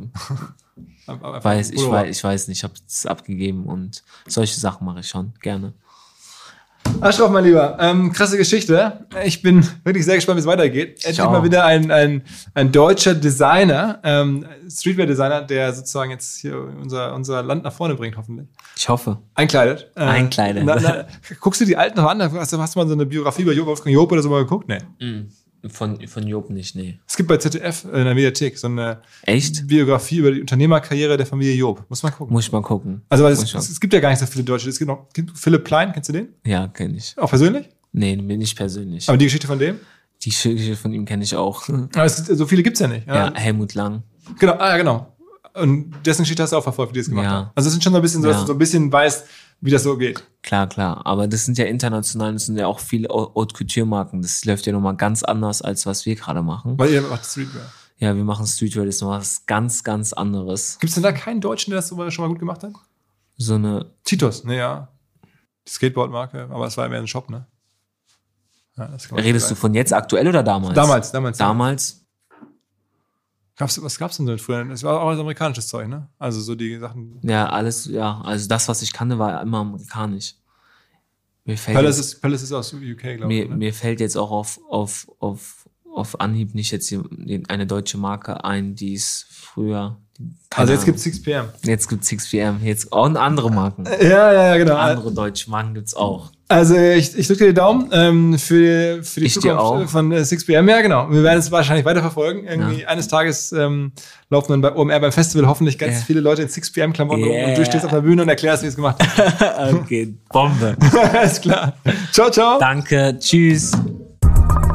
B: ich weiß nicht, ich habe es abgegeben und solche Sachen mache ich schon gerne.
A: Ashraf, mein Lieber, krasse Geschichte. Ich bin wirklich sehr gespannt, wie es weitergeht. Endlich mal wieder ein deutscher Designer, Streetwear-Designer, der sozusagen jetzt hier unser Land nach vorne bringt, hoffentlich.
B: Ich hoffe.
A: Einkleidet. Guckst du die alten noch an? Hast du mal so eine Biografie über Wolfgang Job oder so mal geguckt? Nee.
B: Von Job nicht, nee.
A: Es gibt bei ZDF in der Mediathek so eine
B: Echt?
A: Biografie über die Unternehmerkarriere der Familie Job. Muss man gucken. Also es gibt ja gar nicht so viele Deutsche. Es gibt noch Philipp Plein, kennst du den?
B: Ja, kenne ich.
A: Auch persönlich?
B: Nee, nicht persönlich.
A: Aber die Geschichte von dem?
B: Die Geschichte von ihm kenne ich auch.
A: Aber so viele gibt's ja nicht.
B: Ja, Helmut Lang.
A: Genau. Und dessen Geschichte hast du auch verfolgt, wie die das gemacht haben. Also es sind schon so ein bisschen so, dass du so ein bisschen weißt, wie das so geht.
B: Klar. Aber das sind ja international, das sind ja auch viele Haute Couture-Marken. Das läuft ja nochmal ganz anders, als was wir gerade machen.
A: Weil ihr macht Streetwear.
B: Ja, wir machen Streetwear, das ist noch was ganz, ganz anderes.
A: Gibt's denn da keinen Deutschen, der das so schon mal gut gemacht hat?
B: So eine...
A: Titos, ne, ja. Die Skateboard-Marke, aber es war ja mehr ein Shop, ne? Ja,
B: Redest du von jetzt aktuell oder damals? Damals.
A: Was gab's denn so früher? Das war auch alles amerikanisches Zeug, ne? Also so die Sachen.
B: Ja, alles, ja. Also das, was ich kannte, war immer amerikanisch.
A: Palace ist aus UK, glaube ich.
B: Mir fällt jetzt auch auf Anhieb nicht jetzt hier eine deutsche Marke ein, die es früher...
A: Also jetzt gibt's 6PM.
B: Jetzt gibt's 6PM. Jetzt auch andere Marken.
A: Ja, genau.
B: Andere deutsche Marken gibt's auch.
A: Also ich drücke dir die Daumen für die
B: ich
A: Zukunft von 6PM. Ja, genau. Wir werden es wahrscheinlich weiterverfolgen. Irgendwie eines Tages laufen dann bei OMR beim Festival hoffentlich ganz viele Leute in 6PM-Klamotten und du stehst auf der Bühne und erklärst, wie es gemacht hast.
B: Okay, Bombe.
A: Alles klar. Ciao.
B: Danke, tschüss.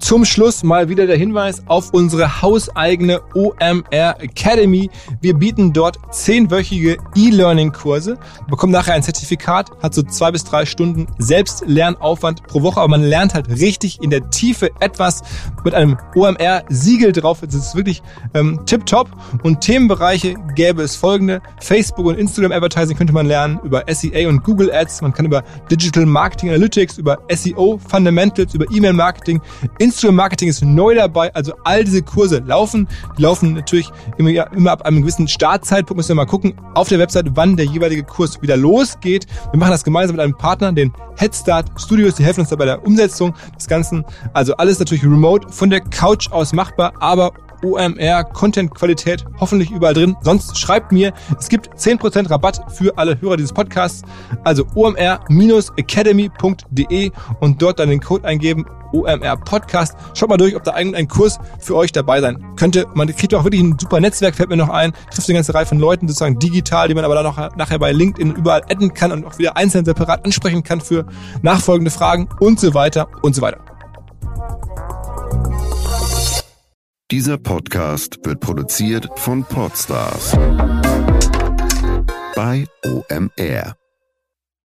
A: zum Schluss mal wieder der Hinweis auf unsere hauseigene OMR Academy. Wir bieten dort 10-wöchige E-Learning-Kurse, bekommt nachher ein Zertifikat, hat so 2 bis 3 Stunden Selbstlernaufwand pro Woche, aber man lernt halt richtig in der Tiefe etwas mit einem OMR-Siegel drauf. Das ist wirklich tipptopp. Und Themenbereiche gäbe es folgende: Facebook und Instagram Advertising könnte man lernen, über SEA und Google Ads, man kann über Digital Marketing Analytics, über SEO Fundamentals, über E-Mail-Marketing, Instagram Marketing ist neu dabei, also all diese Kurse laufen. Die laufen natürlich immer ab einem gewissen Startzeitpunkt, müssen wir mal gucken auf der Website, wann der jeweilige Kurs wieder losgeht. Wir machen das gemeinsam mit einem Partner, den Headstart Studios, die helfen uns dabei der Umsetzung des Ganzen. Also alles natürlich remote, von der Couch aus machbar, aber OMR, Content-Qualität hoffentlich überall drin. Sonst schreibt mir, es gibt 10% Rabatt für alle Hörer dieses Podcasts. Also omr-academy.de und dort dann den Code eingeben, OMR Podcast. Schaut mal durch, ob da irgendein Kurs für euch dabei sein könnte. Man kriegt auch wirklich ein super Netzwerk, fällt mir noch ein. Trifft eine ganze Reihe von Leuten sozusagen digital, die man aber dann auch nachher bei LinkedIn überall adden kann und auch wieder einzeln separat ansprechen kann für nachfolgende Fragen und so weiter und so weiter.
C: Dieser Podcast wird produziert von Podstars bei OMR.